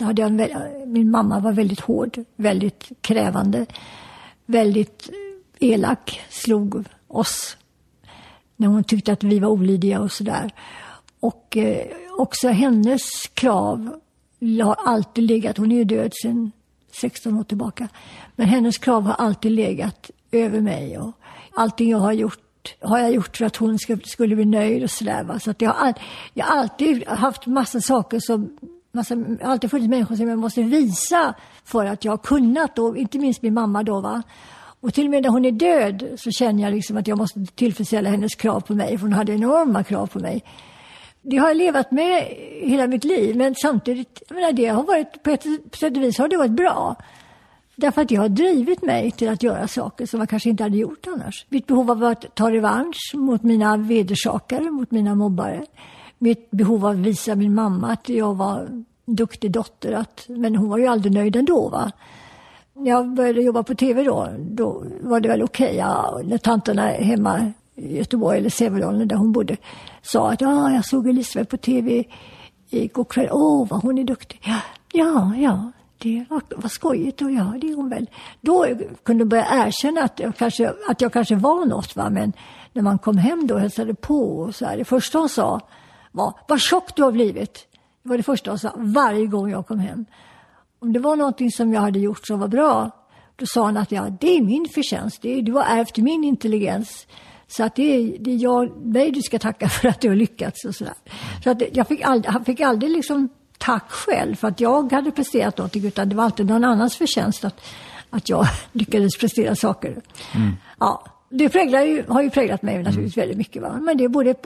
har min mamma var väldigt hård, väldigt krävande, väldigt elak, slog oss när hon tyckte att vi var olydiga och sådär. Och också hennes krav har alltid legat, hon är ju död sedan 16 år tillbaka. Men hennes krav har alltid legat över mig. Och allting jag har gjort för att hon skulle bli nöjd och sådär. Så att jag har alltid haft massa saker som... alltid funnits människor som jag måste visa för att jag har kunnat. Och inte minst min mamma då, va. Och till och med när hon är död så känner jag liksom att jag måste tillfredsställa hennes krav på mig. För hon hade enorma krav på mig. Det har jag levat med hela mitt liv. Men samtidigt, jag menar, det har varit, på ett sätt och vis har det varit bra. Därför att jag har drivit mig till att göra saker som jag kanske inte hade gjort annars. Mitt behov av att ta revansch mot mina vedersakare, mot mina mobbare. Mitt behov av att visa min mamma att jag var en duktig dotter. Men hon var ju aldrig nöjd ändå, va. När jag började jobba på tv då var det väl okej. Ja, när tanterna hemma i Göteborg eller Sävedalen där hon bodde sa att jag såg Elisabeth på tv igår kväll. Vad hon är duktig. Ja. Det var skojigt och ja, det är hon väl. Då kunde jag börja erkänna att jag kanske var något, va. Men när man kom hem då och hälsade på och så här, det första hon sa var, vad tjock du har blivit. Det var det första hon sa varje gång jag kom hem. Om det var någonting som jag hade gjort som var bra, då sa hon att det är min förtjänst. Du har ärvt min intelligens. Så att det är mig du ska tacka för att du har lyckats och sådär. Så att jag fick aldrig liksom tack själv för att jag hade presterat någonting, utan det var alltid någon annans förtjänst att jag lyckades prestera saker. Ja, det har ju präglat mig naturligtvis väldigt mycket, va. Men det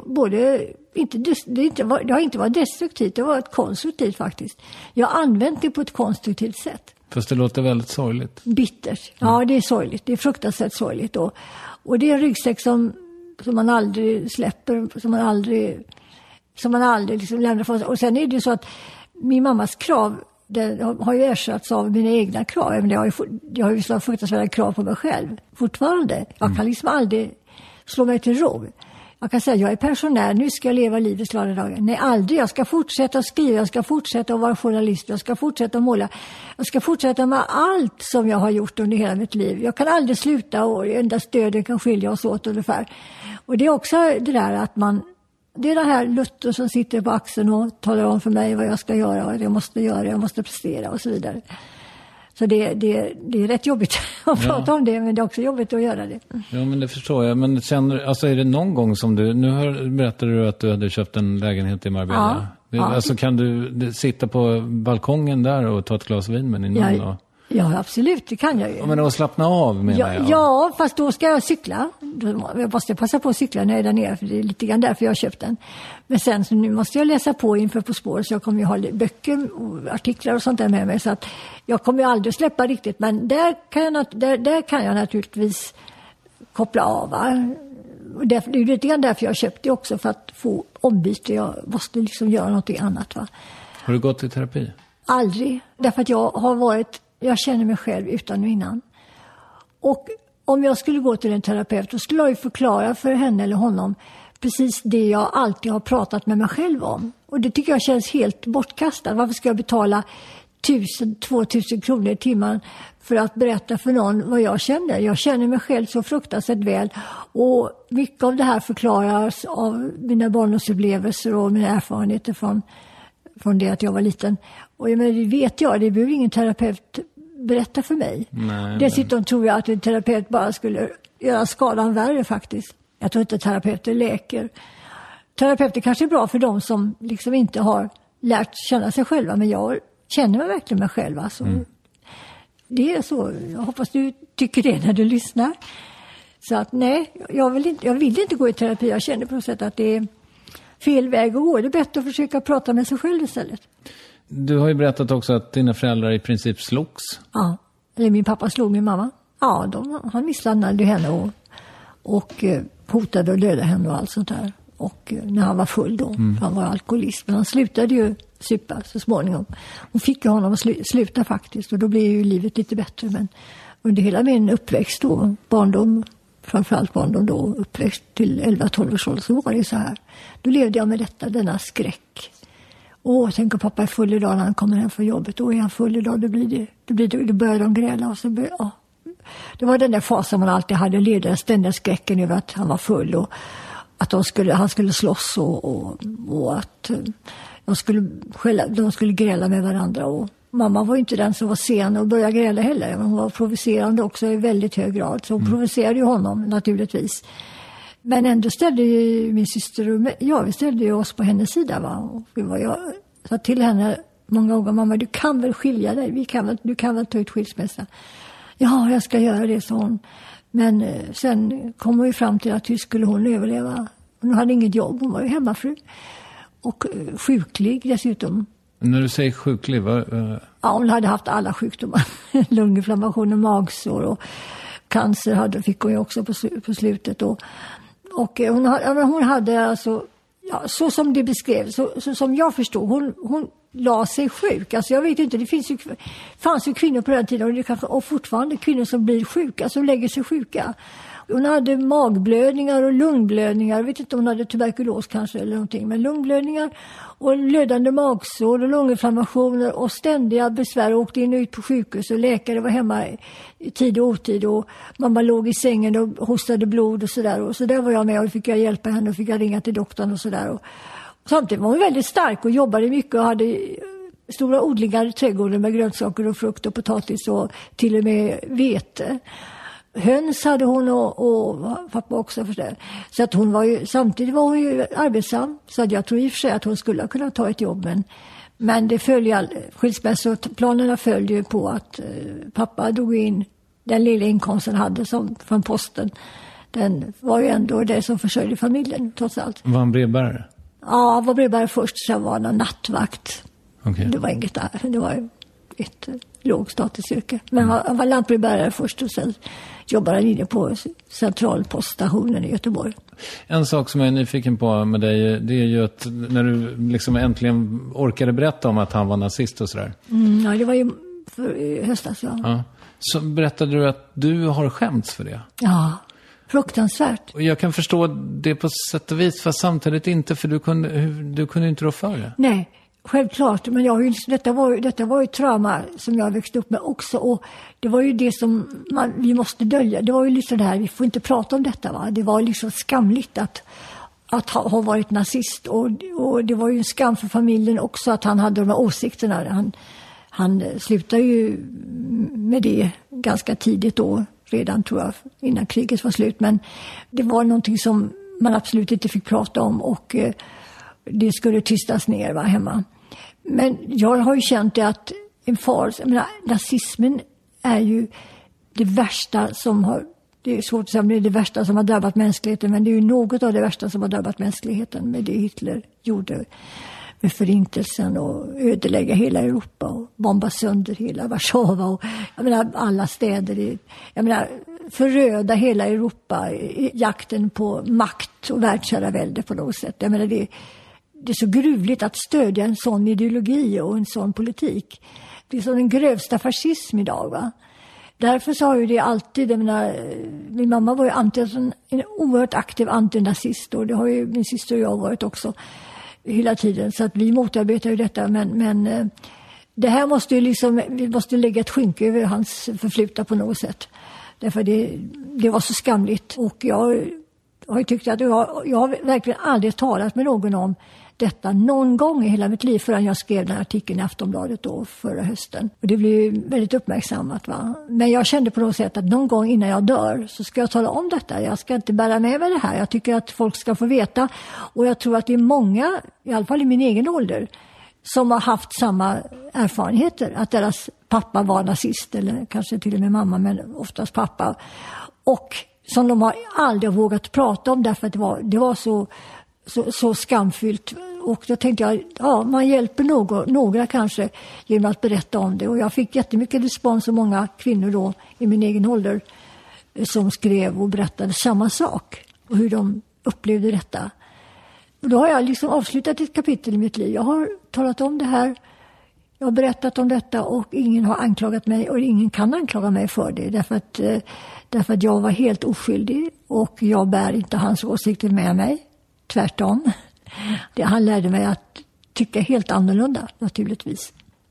är det har inte varit destruktivt, det har varit konstruktivt faktiskt. Jag har använt det på ett konstruktivt sätt. Fast det låter väldigt sorgligt. Bittert. Ja, det är sorgligt. Det är fruktansvärt sorgligt. Och det är en ryggsäck som man aldrig släpper, som man aldrig liksom lämnar från sig. Och sen är det ju så att min mammas krav, det har ju ersatts av mina egna krav. Men jag har ju så fruktansvärda krav på mig själv fortfarande. Jag kan liksom aldrig slå mig till ro. Jag kan säga, jag är pensionär, nu ska jag leva livets glada dagar. Nej, aldrig. Jag ska fortsätta att skriva, jag ska fortsätta att vara journalist, jag ska fortsätta att måla. Jag ska fortsätta med allt som jag har gjort under hela mitt liv. Jag kan aldrig sluta och endast döden kan skilja oss åt ungefär. Och det är också det där att det är det här Luther som sitter på axeln och talar om för mig vad jag ska göra, vad jag måste prestera och så vidare. Så det är rätt jobbigt att prata om det, men det är också jobbigt att göra det. Ja, men det förstår jag. Men är det någon gång som berättade du att du hade köpt en lägenhet i Marbella? Ja. Alltså kan du sitta på balkongen där och ta ett glas vin med din man? Ja, absolut, det kan jag ju. Men att slappna av menar jag. Ja, fast då ska jag cykla. Jag måste passa på att cykla när jag är där nere, för det är lite grann därför jag har köpt den. Men sen så nu måste jag läsa på inför På spår, så jag kommer ju ha böcker och artiklar och sånt där med mig. Så att jag kommer ju aldrig släppa riktigt, men där kan jag naturligtvis koppla av, va? Det är lite grann därför jag har köpt det också, för att få ombyte. Jag måste liksom göra något annat, va? Har du gått i terapi? Aldrig, därför att jag känner mig själv utan och innan. Och om jag skulle gå till en terapeut, då skulle jag ju förklara för henne eller honom precis det jag alltid har pratat med mig själv om. Och det tycker jag känns helt bortkastat. Varför ska jag betala 1000-2000 kronor i timmen för att berätta för någon vad jag känner? Jag känner mig själv så fruktansvärt väl. Och mycket av det här förklaras av mina barndomsupplevelser och mina erfarenheter från det att jag var liten. Och det vet jag, det behöver ingen terapeut berätta för mig. Dessutom tror jag att en terapeut bara skulle göra skadan värre faktiskt. Jag tror inte terapeuter läker. Terapeuter kanske är bra för de som liksom inte har lärt känna sig själva, men jag känner mig verkligen mig själv. Alltså. Det är så, jag hoppas du tycker det när du lyssnar. Så att nej, jag vill inte gå i terapi. Jag känner på något sätt att det är fel väg att gå. Det är bättre att försöka prata med sig själv istället. Du har ju berättat också att dina föräldrar i princip slogs. Ja, eller min pappa slog min mamma. Ja, han misshandlade henne och hotade att döda henne och allt sånt där. Och när han var full då, han var alkoholist. Men han slutade ju supa så småningom. Hon fick ju honom att sluta faktiskt, och då blev ju livet lite bättre. Men under hela min uppväxt då, framförallt barndom då, uppväxt till 11-12 års ålder, så var det så här. Då levde jag med denna skräck. Tänk om pappa är full idag när han kommer hem från jobbet. Är han full idag, då börjar de gräla. Och så Det var den där fasen man alltid hade, den ständiga skräcken över att han var full. att han skulle slåss och att de skulle gräla med varandra. Och mamma var ju inte den som var sen och började gräla heller. Hon var provocerande också i väldigt hög grad. Så hon provocerade ju honom naturligtvis. Men ändå ställde ju min syster och vi ställde ju oss på hennes sida. Va? Och jag sa till henne många gånger, mamma, du kan väl skilja dig? Du kan väl ta ut skilsmässa? Ja, jag ska göra det, sa hon. Men sen kom hon ju fram till att hur skulle hon överleva? Hon hade inget jobb, hon var ju hemmafru. Och sjuklig dessutom. När du säger sjuklig, Ja, hon hade haft alla sjukdomar. Lunginflammation och magsår och cancer fick hon ju också på slutet. Och hon hade alltså, ja, så som det beskrevs, så som jag förstod, hon la sig sjuk. Alltså jag vet inte, fanns ju kvinnor på den tiden och fortfarande kvinnor som blir sjuka, som lägger sig sjuka. Hon hade magblödningar och lungblödningar. Jag vet inte om hon hade tuberkulos kanske eller någonting. Men lungblödningar och lödande magsår och lunginflammationer och ständiga besvär. Och åkte in och ut på sjukhus och läkare var hemma i tid och otid. Och mamma låg i sängen och hostade blod och sådär. Och så där var jag med och fick jag hjälpa henne och fick jag ringa till doktorn och sådär. Och samtidigt var hon väldigt stark och jobbade mycket och hade stora odlingar i trädgården med grönsaker och frukt och potatis och till och med vete. Höns hade hon och pappa också förstår. Så att samtidigt var hon ju arbetsam. Så att jag tror i och för sig att hon skulle kunna ta ett jobb. Men det skilsmässoplanerna följde ju på att pappa drog in den lilla inkomsten hade från posten. Den var ju ändå det som försörjde familjen trots allt. Var han brevbärare? Ja, han var brevbärare först, sen var han nattvakt. Okay. Det var inget där. Det var ett lågstatusyrke. Men han var lantbrevbärare först och sen jobbade han inne på centralpoststationen i Göteborg. En sak som jag är nyfiken på med dig, det är ju att när du liksom äntligen orkade berätta om att han var nazist och sådär. Ja, det var ju för höstas, ja. Så berättade du att du har skämts för det? Ja, fruktansvärt. Och jag kan förstå det på sätt och vis, fast samtidigt inte, för du kunde inte rå för det. Nej. Självklart, men detta var ju trauma som jag växte upp med också, och det var ju det som vi måste dölja. Det var ju liksom det här, vi får inte prata om detta, va. Det var liksom skamligt att ha varit nazist, och det var ju en skam för familjen också att han hade de här åsikterna. Han slutade ju med det ganska tidigt då, redan tror jag, innan kriget var slut, men det var någonting som man absolut inte fick prata om, och det skulle tystas ner, va, hemma. Men jag har ju känt att nazismen är ju det värsta det är svårt att säga om det är det värsta som har drabbat mänskligheten, men det är ju något av det värsta som har drabbat mänskligheten med det Hitler gjorde med förintelsen och ödelägga hela Europa och bomba sönder hela Warszawa och alla städer. Föröda hela Europa i jakten på makt och världsherravälde på något sätt. Det är så gruvligt att stödja en sån ideologi och en sån politik. Det är som den grövsta fascism idag, va. Därför så har ju det alltid, min mamma var ju en oerhört aktiv antinazist, och det har ju min syster och jag varit också hela tiden. Så att vi motarbetar ju detta, men det här måste ju vi måste lägga ett skynke över hans förflutna på något sätt. Därför det var så skamligt, och jag har tyckt att jag har verkligen aldrig talat med någon om detta någon gång i hela mitt liv förrän jag skrev den här artikeln i Aftonbladet då förra hösten. Och det blev väldigt uppmärksammat, va. Men jag kände på något sätt att någon gång innan jag dör så ska jag tala om detta. Jag ska inte bära med mig det här. Jag tycker att folk ska få veta. Och jag tror att det är många, i alla fall i min egen ålder, som har haft samma erfarenheter. Att deras pappa var nazist, eller kanske till och med mamma, men oftast pappa. Och som de har aldrig vågat prata om därför att det var så skamfyllt. Och då tänkte jag, man hjälper några kanske genom att berätta om det. Och jag fick jättemycket respons och många kvinnor då i min egen ålder som skrev och berättade samma sak och hur de upplevde detta. Och då har jag liksom avslutat ett kapitel i mitt liv. Jag har talat om det här, jag har berättat om detta, och ingen har anklagat mig och ingen kan anklaga mig för det. Därför att jag var helt oskyldig, och jag bär inte hans åsikter med mig. Tvärtom. Han lärde mig att tycka helt annorlunda, naturligtvis.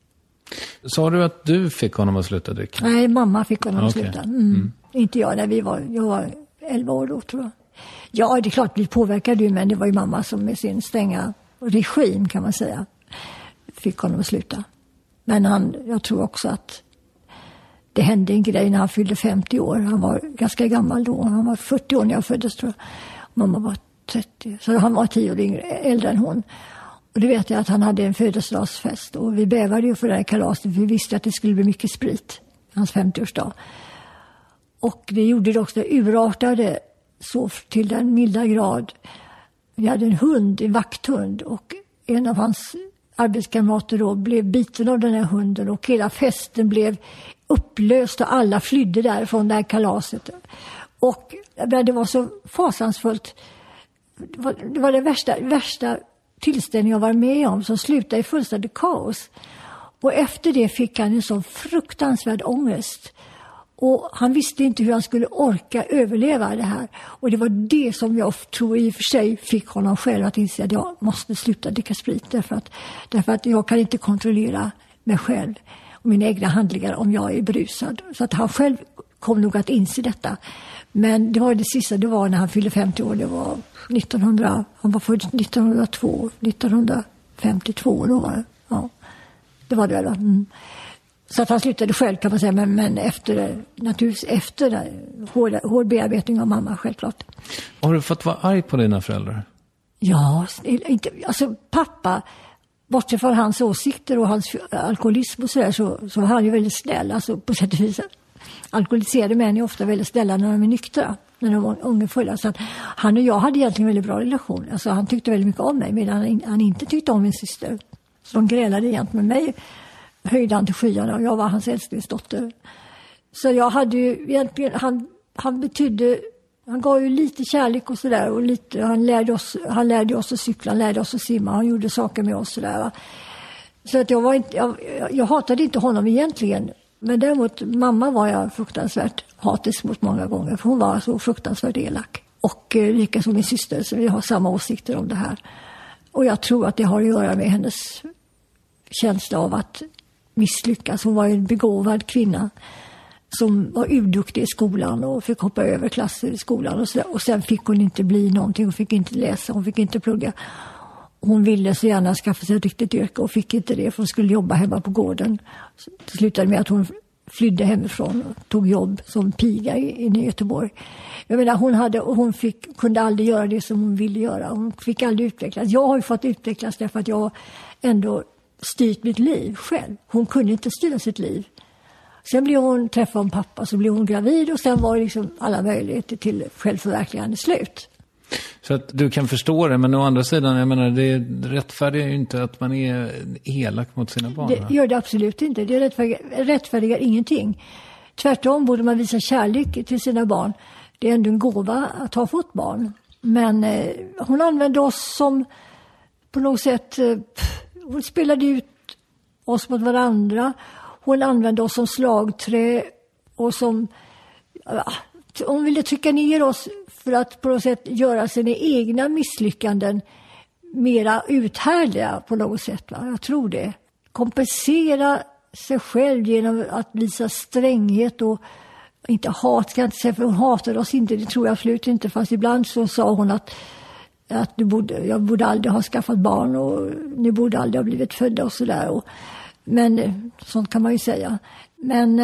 Sa du att du fick honom att sluta dricka? Nej, mamma fick honom att sluta. Inte jag, jag var 11 år då, tror jag. Ja, det är klart vi påverkade ju, men det var ju mamma som med sin stränga regim kan man säga fick honom att sluta. Men jag tror också att det hände en grej när han fyllde 50 år. Han var ganska gammal då. Han var 40 år när jag föddes tror jag. Mamma var 30. Så han var 10 år äldre än hon. Och det vet jag att han hade en födelsedagsfest. Och vi bävade ju för det här kalaset. Vi visste att det skulle bli mycket sprit. Hans 50-årsdag. Och det gjorde det också. Det urartade så till den milda grad. Vi hade en vakthund. Och en av hans arbetskamrater då blev biten av den här hunden. Och hela festen blev upplöst. Och alla flydde därifrån det här kalaset. Och det var så fasansfullt. Det var det värsta tillställning jag var med om som slutade i fullständigt kaos. Och efter det fick han en sån fruktansvärd ångest. Och han visste inte hur han skulle orka överleva det här. Och det var det som jag tror i och för sig fick honom själv att inse att jag måste sluta dricka sprit. Därför att jag kan inte kontrollera mig själv och mina egna handlingar om jag är brusad. Så att han själv kom nog att inse detta. Men det var det sista, det var när han fyllde 50 år. Det var han var född 1952 då var det. Ja, det var det väl. Mm. Så att han slutade själv kan man säga, men efter hård bearbetning av mamma självklart. Har du fått vara arg på dina föräldrar? Ja, alltså pappa, bortsett från hans åsikter och hans alkoholism och sådär så var han ju väldigt snäll, alltså på sätt och vis. Alkoholiserade män är ofta väldigt snälla när de är nyktra, när de var unga fulla. Så att han och jag hade egentligen väldigt bra relation. Alltså han tyckte väldigt mycket om mig medan han inte tyckte om min syster. Så de grälade egentligen med mig, höjde han till skyarna och jag var hans älsklingsdotter. Så jag hade ju egentligen, han gav ju lite kärlek och sådär och lite, han lärde oss att cykla, han lärde oss att simma, han gjorde saker med oss sådär va. Så att jag hatade inte honom egentligen. Men däremot mamma var jag fruktansvärt hatisk mot många gånger. För hon var så fruktansvärt elak. Och lika som min syster, så vi har samma åsikter om det här. Och jag tror att det har att göra med hennes känsla av att misslyckas. Hon var en begåvad kvinna som var uduktig i skolan och fick hoppa över klasser i skolan. Och sen fick hon inte bli någonting, hon fick inte läsa, hon fick inte plugga. Hon ville så gärna skaffa sig ett riktigt yrke och fick inte det för hon skulle jobba hemma på gården. Det slutade med att hon flydde hemifrån och tog jobb som piga inne i Göteborg. Jag menar, hon kunde aldrig göra det som hon ville göra. Hon fick aldrig utvecklas. Jag har ju fått utvecklas därför att jag ändå styrt mitt liv själv. Hon kunde inte styra sitt liv. Sen blev hon träffad en pappa, så blev hon gravid och sen var det liksom alla möjligheter till självförverkligande slut. Så att du kan förstå det, men å andra sidan, jag menar, det rättfärdigar ju inte att man är elak mot sina barn. Det gör det absolut inte. Det rättfärdigar ingenting. Tvärtom borde man visa kärlek till sina barn. Det är ändå en gåva att ha fått barn. Men hon använde oss som på något sätt, hon spelade ut oss mot varandra. Hon använde oss som slagträ och som, hon ville trycka ner oss för att på något sätt göra sina egna misslyckanden mera uthärdliga på något sätt. Va? Jag tror det. Kompensera sig själv genom att visa stränghet och inte hat, ska jag inte säga, för hon hatade oss inte, det tror jag absolut inte. Fast ibland så sa hon att jag borde aldrig ha skaffat barn och ni borde aldrig ha blivit födda och sådär. Men sånt kan man ju säga. Men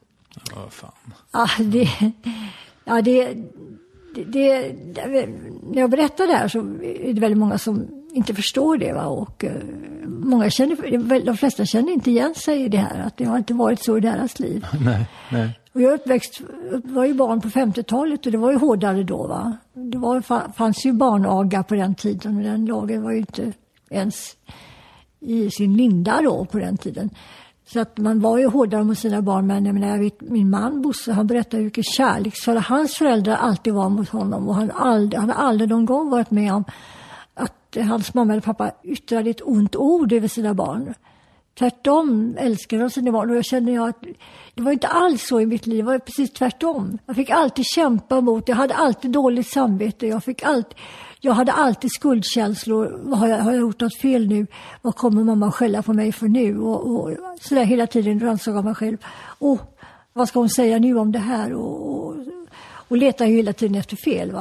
när jag berättar det här så är det väldigt många som inte förstår det. Va? Och de flesta känner inte igen sig i det här. Att det har inte varit så i deras liv. Nej. Och jag var ju barn på 50-talet och det var ju hårdare då. Va? Det fanns ju barnaga på den tiden och den lagen var ju inte ens i sin linda då på den tiden. Så att man var ju hårdare mot sina barn. Men jag vet, min man Bosse, han berättade hur mycket kärleksfulla hans föräldrar alltid var mot honom. Och han hade aldrig någon gång varit med om att hans mamma eller pappa yttrade ett ont ord över sina barn. Tvärtom älskade de sina barn. Och jag kände att det var inte alls så i mitt liv. Det var precis tvärtom. Jag fick alltid kämpa mot. Jag hade alltid dåligt samvete. Jag hade alltid skuldkänslor. Har jag gjort något fel nu? Vad kommer mamma skälla på mig för nu? Och så där hela tiden rannsakade mig själv. Vad ska hon säga nu om det här? Och letar ju hela tiden efter fel. Va? Och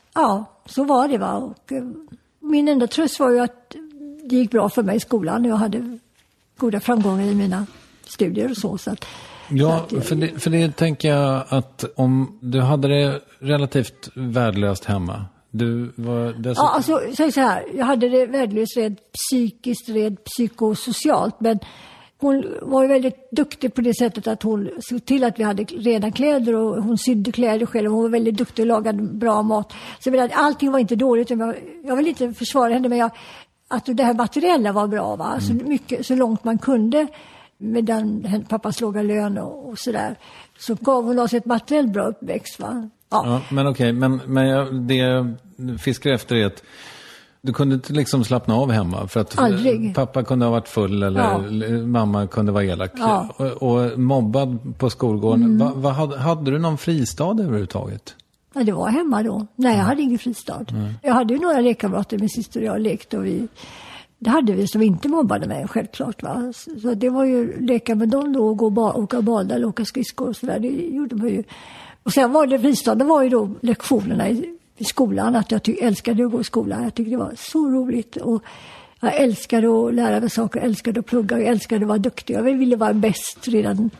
Ja, så var det va. Och min enda tröst var ju att det gick bra för mig i skolan. Jag hade goda framgångar i mina studier och så att, ja, för det tänker jag att om du hade det relativt värdelöst hemma. Du var dessutom... Ja, alltså så här. Jag hade det värdelöst rent psykiskt, rent psykosocialt. Men hon var ju väldigt duktig på det sättet att hon såg till att vi hade rena kläder och hon sydde kläder själv. Hon var väldigt duktig och lagade bra mat. Så jag menar, allting var inte dåligt. Jag vill inte försvara henne, men att det här materiella var bra va. Så mycket, så långt man kunde med den pappas låga lön och sådär. Så gav hon oss ett materiellt bra uppväxt va. Ja, men okej. Men det jag fiskar efter är att du kunde inte liksom slappna av hemma för att aldrig. Pappa kunde ha varit full eller mamma kunde vara elak och mobbad på skolgården. Hade du någon fristad överhuvudtaget? Ja, det var hemma då. Nej, jag hade ingen fristad. Jag hade ju några lekkamrater, min syster och jag lekte och det hade vi som inte mobbade mig, självklart va. Så det var ju leka med dem då och åka bada eller åka skridskor och sådär. Det gjorde man ju. Och sen var det fristaden var ju då lektionerna i skolan, att jag älskade att gå i skolan. Jag tyckte det var så roligt och jag älskade att lära mig saker, älskade att plugga, jag älskade att vara duktig. Jag ville vara bäst redan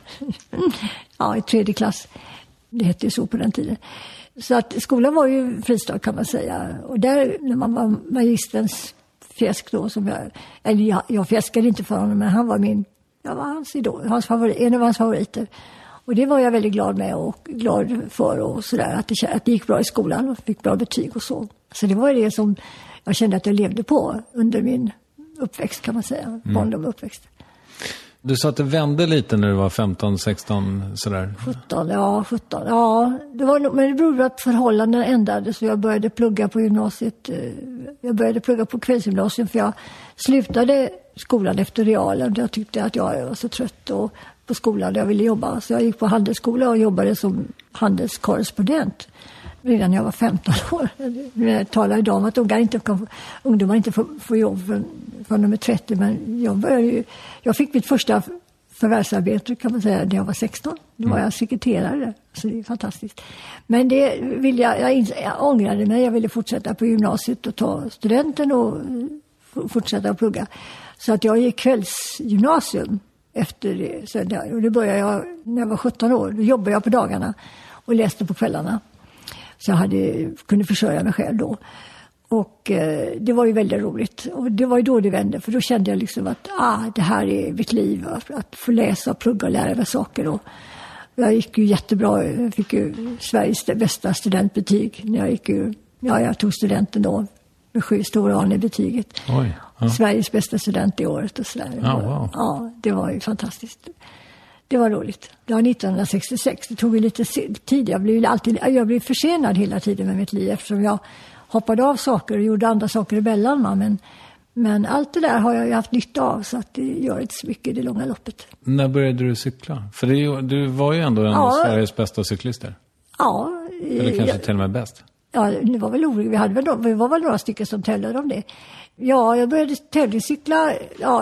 i 3:e klass. Det hette ju så på den tiden. Så att skolan var ju fristad kan man säga. Och där när man var magisterns fjäsk då jag fjäskade inte för honom, men han var hans idol, en av hans favoriter. Och det var jag väldigt glad med och glad för och sådär. Att det gick bra i skolan och fick bra betyg och så. Så det var det som jag kände att jag levde på under min uppväxt kan man säga. Barndom och uppväxt. Du sa att det vände lite när du var 15, 16 sådär. 17. Ja, men det berodde på att förhållanden ändrades. Så jag började plugga på gymnasiet. Jag började plugga på kvällsgymnasium för jag slutade skolan efter realen. Jag tyckte att jag var så trött och på skolan där jag ville jobba. Så jag gick på handelsskola och jobbade som handelskorrespondent redan när jag var 15 år. Jag talar idag om att ungdomar inte får jobb från de är 30. Men jag fick mitt första förvärvsarbete kan man säga när jag var 16. Då var jag sekreterare. Så det är fantastiskt. Men det ville jag ångrade mig. Jag ville fortsätta på gymnasiet och ta studenten och fortsätta att plugga. Så att jag gick kvällsgymnasium efter det. Och det började jag när jag var 17 år. Då jobbade jag på dagarna och läste på kvällarna. Så jag kunde försörja mig själv då. Och det var ju väldigt roligt. Och det var ju då det vände. För då kände jag liksom att det här är mitt liv. Att få läsa, plugga och lära mig saker. Och jag gick ju jättebra. Jag fick ju Sveriges bästa studentbetyg. När jag tog studenten då. Med 7 stora A i betyget. Oj, ja. Sveriges bästa student i året och sådär. Wow. Ja, det var ju fantastiskt. Det var roligt. Det var 1966. Det tog ju lite tid. Jag blev försenad hela tiden med mitt liv eftersom jag hoppade av saker och gjorde andra saker emellan. Men allt det där har jag ju haft nytta av så att det gör inte så mycket i det långa loppet. När började du cykla? För du var ju ändå en av Sveriges bästa cyklister. Ja. Eller kanske till och med bäst. Ja, det var väl roligt. Vi var väl några stycken som tävlade om det. Ja, jag började tävlingscykla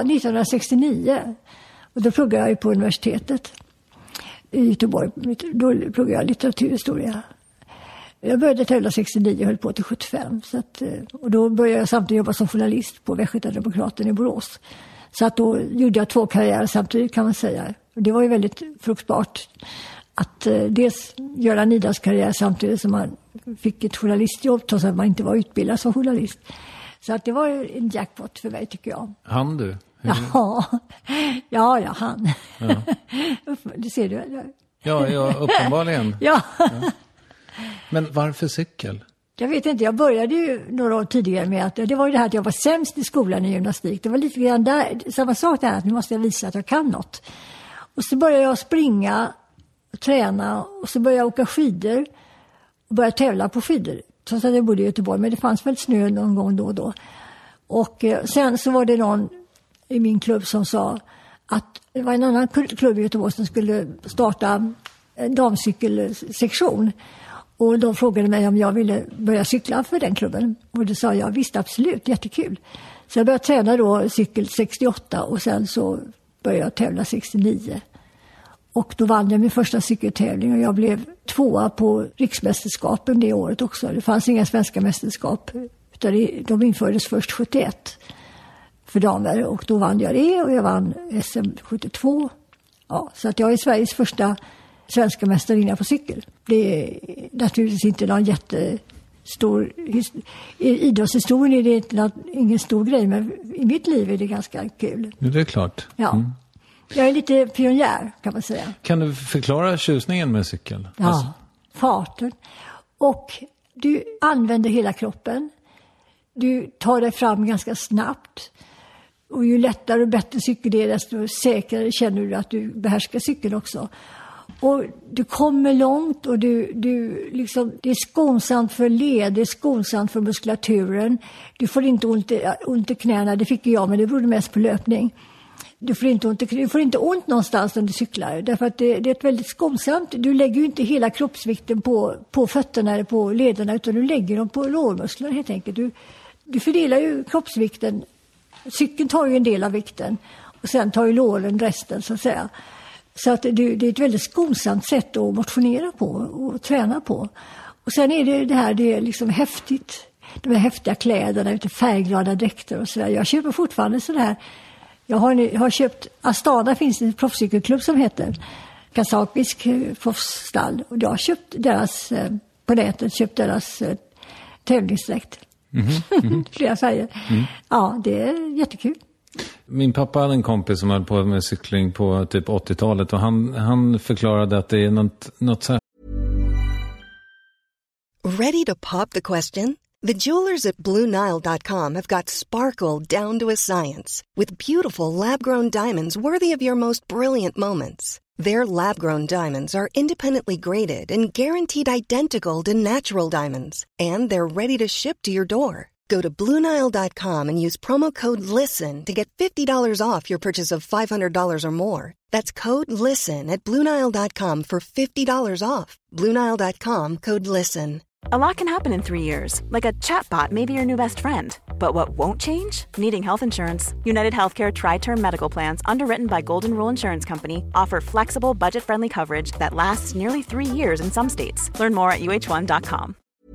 1969. Och då pluggade jag ju på universitetet i Göteborg. Då pluggade jag litteraturhistoria. Jag började tävla 69 och höll på till 75. Och då började jag samtidigt jobba som journalist på Västgöta-Demokraten i Borås. Så att då gjorde jag 2 karriärer samtidigt kan man säga. Och det var ju väldigt fruktbart att dels göra en idrottskarriär samtidigt som man fick ett journalistjobb trots att man inte var utbildad som journalist. Så att det var ju en jackpot för mig tycker jag. Han du? Ja, han. Ja. Det ser du. Ja, uppenbarligen. Ja. Men varför cykel? Jag vet inte, jag började ju några år tidigare med att det var ju det här att jag var sämst i skolan i gymnastik. Det var lite grann där, samma sak där, att nu måste jag visa att jag kan något. Och så började jag springa och träna och så började jag åka skidor och började tävla på skidor. Trots att jag bodde i Göteborg, men det fanns väl snö någon gång då och då. Och sen så var det någon i min klubb som sa att det var en annan klubb i Göteborg som skulle starta en damcykelsektion. Och de frågade mig om jag ville börja cykla för den klubben. Och det sa jag, visst absolut, jättekul. Så jag började träna då cykel 68 och sen så började jag tävla 69. Och då vann jag min första cykeltävling och jag blev 2:a på riksmästerskapen det året också. Det fanns inga svenska mästerskap, utan de infördes först 71 för damer och då vann jag det och jag vann SM 72. Ja, så att jag är Sveriges första svenska mästarinna på cykel. Det är naturligtvis inte någon jättestor i idrottshistorien är det ingen stor grej, men i mitt liv är det ganska kul. Det är klart. Ja. Mm. Jag är lite pionjär kan man säga. Kan du förklara tjusningen med cykel? Ja, farten. Och du använder hela kroppen. Du tar dig fram ganska snabbt. Och ju lättare och bättre cykel det är, desto säkrare känner du att du behärskar cykeln också. Och du kommer långt och du liksom, det är skonsamt för led, det är skonsamt för muskulaturen. Du får inte ont i knäna, det fick jag, men det berodde mest på löpning. Du får inte ont någonstans när du cyklar, därför att det är ett väldigt skonsamt. Du lägger ju inte hela kroppsvikten på fötterna eller på lederna, utan du lägger dem på lårmusklerna helt enkelt. Du fördelar ju kroppsvikten. Cykeln tar ju en del av vikten och sen tar ju låren resten så att säga. Så att det är ett väldigt skonsamt sätt att motionera på och träna på. Och sen är det är liksom häftigt. De här häftiga kläderna, ute färgglada dräkter och sådär. Jag köper fortfarande sådär. Jag har köpt, Astana finns en proffscykelklubb som heter Kazakisk proffsstall. Och jag har köpt deras, på nätet, tävlingsdräkt. Flera färger. Ja, det är jättekul. Min pappa hade en kompis som höll på med cykling på typ 80-talet och han förklarade att det är något så här. Ready to pop the question? The jewelers at BlueNile.com have got sparkle down to a science with beautiful lab-grown diamonds worthy of your most brilliant moments. Their lab-grown diamonds are independently graded and guaranteed identical to natural diamonds, and they're ready to ship to your door. Go to BlueNile.com and use promo code LISTEN to get $50 off your purchase of $500 or more. That's code LISTEN at BlueNile.com for $50 off. BlueNile.com, code LISTEN. A lot can happen in 3 years, like a chatbot may be your new best friend. But what won't change? Needing health insurance. United Healthcare Tri-Term Medical Plans, underwritten by Golden Rule Insurance Company, offer flexible, budget-friendly coverage that lasts nearly 3 years in some states. Learn more at uh1.com.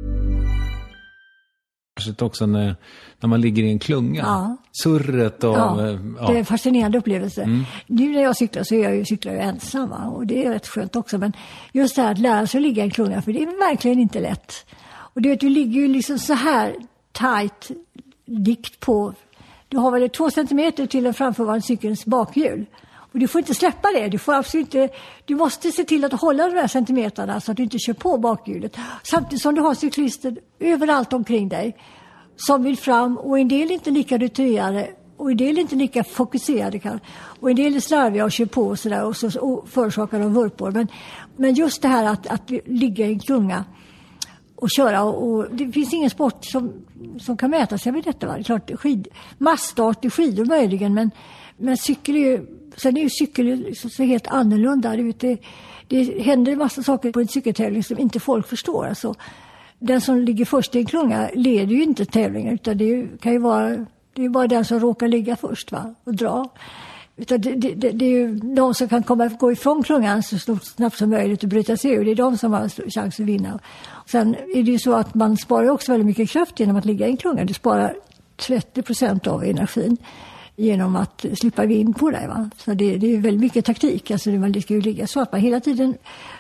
Också när man ligger i en klunga. Ja. Surret och... Ja, det är en fascinerande upplevelse. Nu när jag cyklar så cyklar jag ensam. Och det är rätt skönt också. Men just det här att lära sig att ligga i en klunga, för det är verkligen inte lätt. Och du vet, du ligger ju liksom så här tight dikt på... Du har väl 2 centimeter till den framförvarande cykelns bakhjul. Och du får inte släppa det. Du får absolut inte... Du måste se till att hålla de här centimeterna så att du inte kör på bakhjulet. Samtidigt som du har cyklister överallt omkring dig som vill fram, och en del är inte lika rutinerade och en del är inte lika fokuserade, och en del är slarviga och kör på och sådär och förorsakar de vurpor. Men just det här att ligga i en klunga och köra, och det finns ingen sport som kan mäta sig med detta. Va? Det är klart, massstart i skidor möjligen, men cykel är ju, sen är ju cykel så helt annorlunda. Det händer en massa saker på en cykeltävling som inte folk förstår. Alltså, den som ligger först i en klunga leder ju inte tävlingen, utan det är bara den som råkar ligga först, va, och dra. Utan det är ju de som kan gå ifrån klungan så snabbt som möjligt och bryta sig ur. Det är de som har chans att vinna. Sen är det ju så att man sparar också väldigt mycket kraft genom att ligga i en klunga. Du sparar 30% av energin genom att slippa vind på dig. Va? Så det är väldigt mycket taktik. Alltså man ska ju ligga så att man hela tiden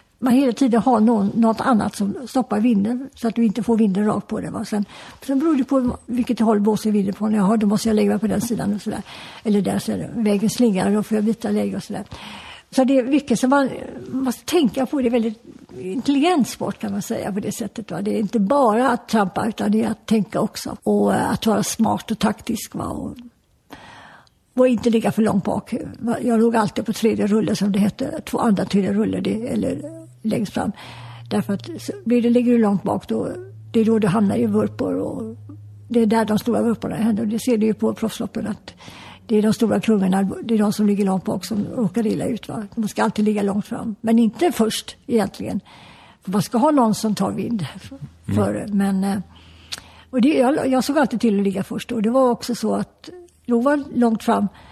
har något annat som stoppar vinden så att du inte får vinden rakt på dig. Va? Sen beror det på vilket håll blåser vinden på. Jaha, då måste jag lägga på den sidan och sådär. Eller där så är vägen slingar, då får jag byta läge och sådär. Så det är mycket som man måste tänka på. Det är väldigt intelligent sport, kan man säga, på det sättet. Va? Det är inte bara att trampa, utan det är att tänka också. Och att vara smart och taktisk. Va? Och inte ligga för långt bak. Jag låg alltid på tredje rulle, som det hette. 2 andra tredje rulle, eller längst fram. Därför att ligger du långt bak, det är då du hamnar i vurpor. Och det är där de stora vurporna händer. Det ser du ju på proffsloppen, att det är de stora klungorna, det är de som ligger långt bak som råkar illa ut. Va? De ska alltid ligga långt fram. Men inte först egentligen. För man ska ha någon som tar vind före. Men, och jag såg alltid till att ligga först. Och det var också så att jag var långt fram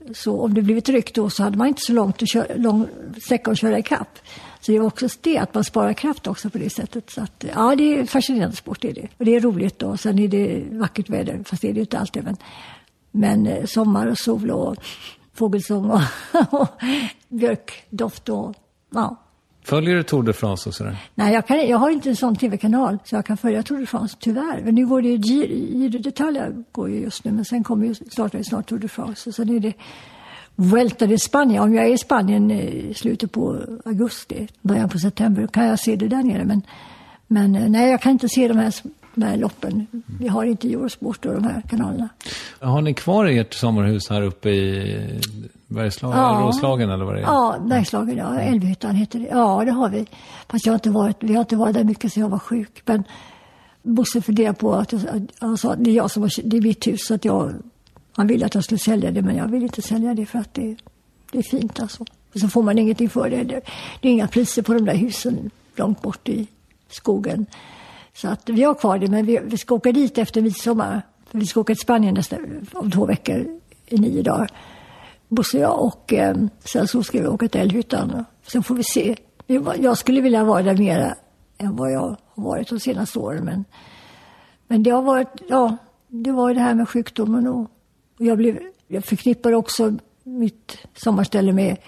Så om det blivit ryck då så hade man inte så lång sträcka att köra i kapp. Så det var också det att man sparar kraft också på det sättet. Så att, ja, det är fascinerande sport, det är det. Och det är roligt då. Sen är det vackert väder, fast det är det inte alltid. Men sommar och sol och fågelsång och björkdoft och ja. Följer du Tour de France och sådär? Nej, jag har inte en sån tv-kanal så jag kan följa Tour de France, tyvärr. Men nu går det Giro d'Italia går ju just nu, men sen kommer ju snart Tour de France. Och sen är det Vuelta de Spanien. Om jag är i Spanien i slutet på augusti, början på september, kan jag se det där nere. Men nej, jag kan inte se de här loppen. Vi har inte Eurosport och de här kanalerna. Har ni kvar ert sommarhus här uppe i Bergslagen, Roslagen eller vad det är? Ja, Bergslagen, ja. Älvhyttan heter det. Ja, det har vi. Fast vi har inte varit där mycket så jag var sjuk. Men Bosse funderade på att han sa att det är mitt hus, så att han ville att jag skulle sälja det, men jag vill inte sälja det för att det är fint alltså. Och så får man ingenting för det. Det är inga priser på de där husen långt bort i skogen. Så att vi har kvar det, men vi ska åka dit efter midsommar. För vi ska åka till Spanien om 2 veckor i 9 dagar. Bosse och jag, och sen så ska vi åka till Älvhyttan. Sen får vi se. Jag skulle vilja vara där mer än vad jag har varit de senaste åren. Men det har varit, det var det här med sjukdomen och jag förknippar också mitt sommarställe med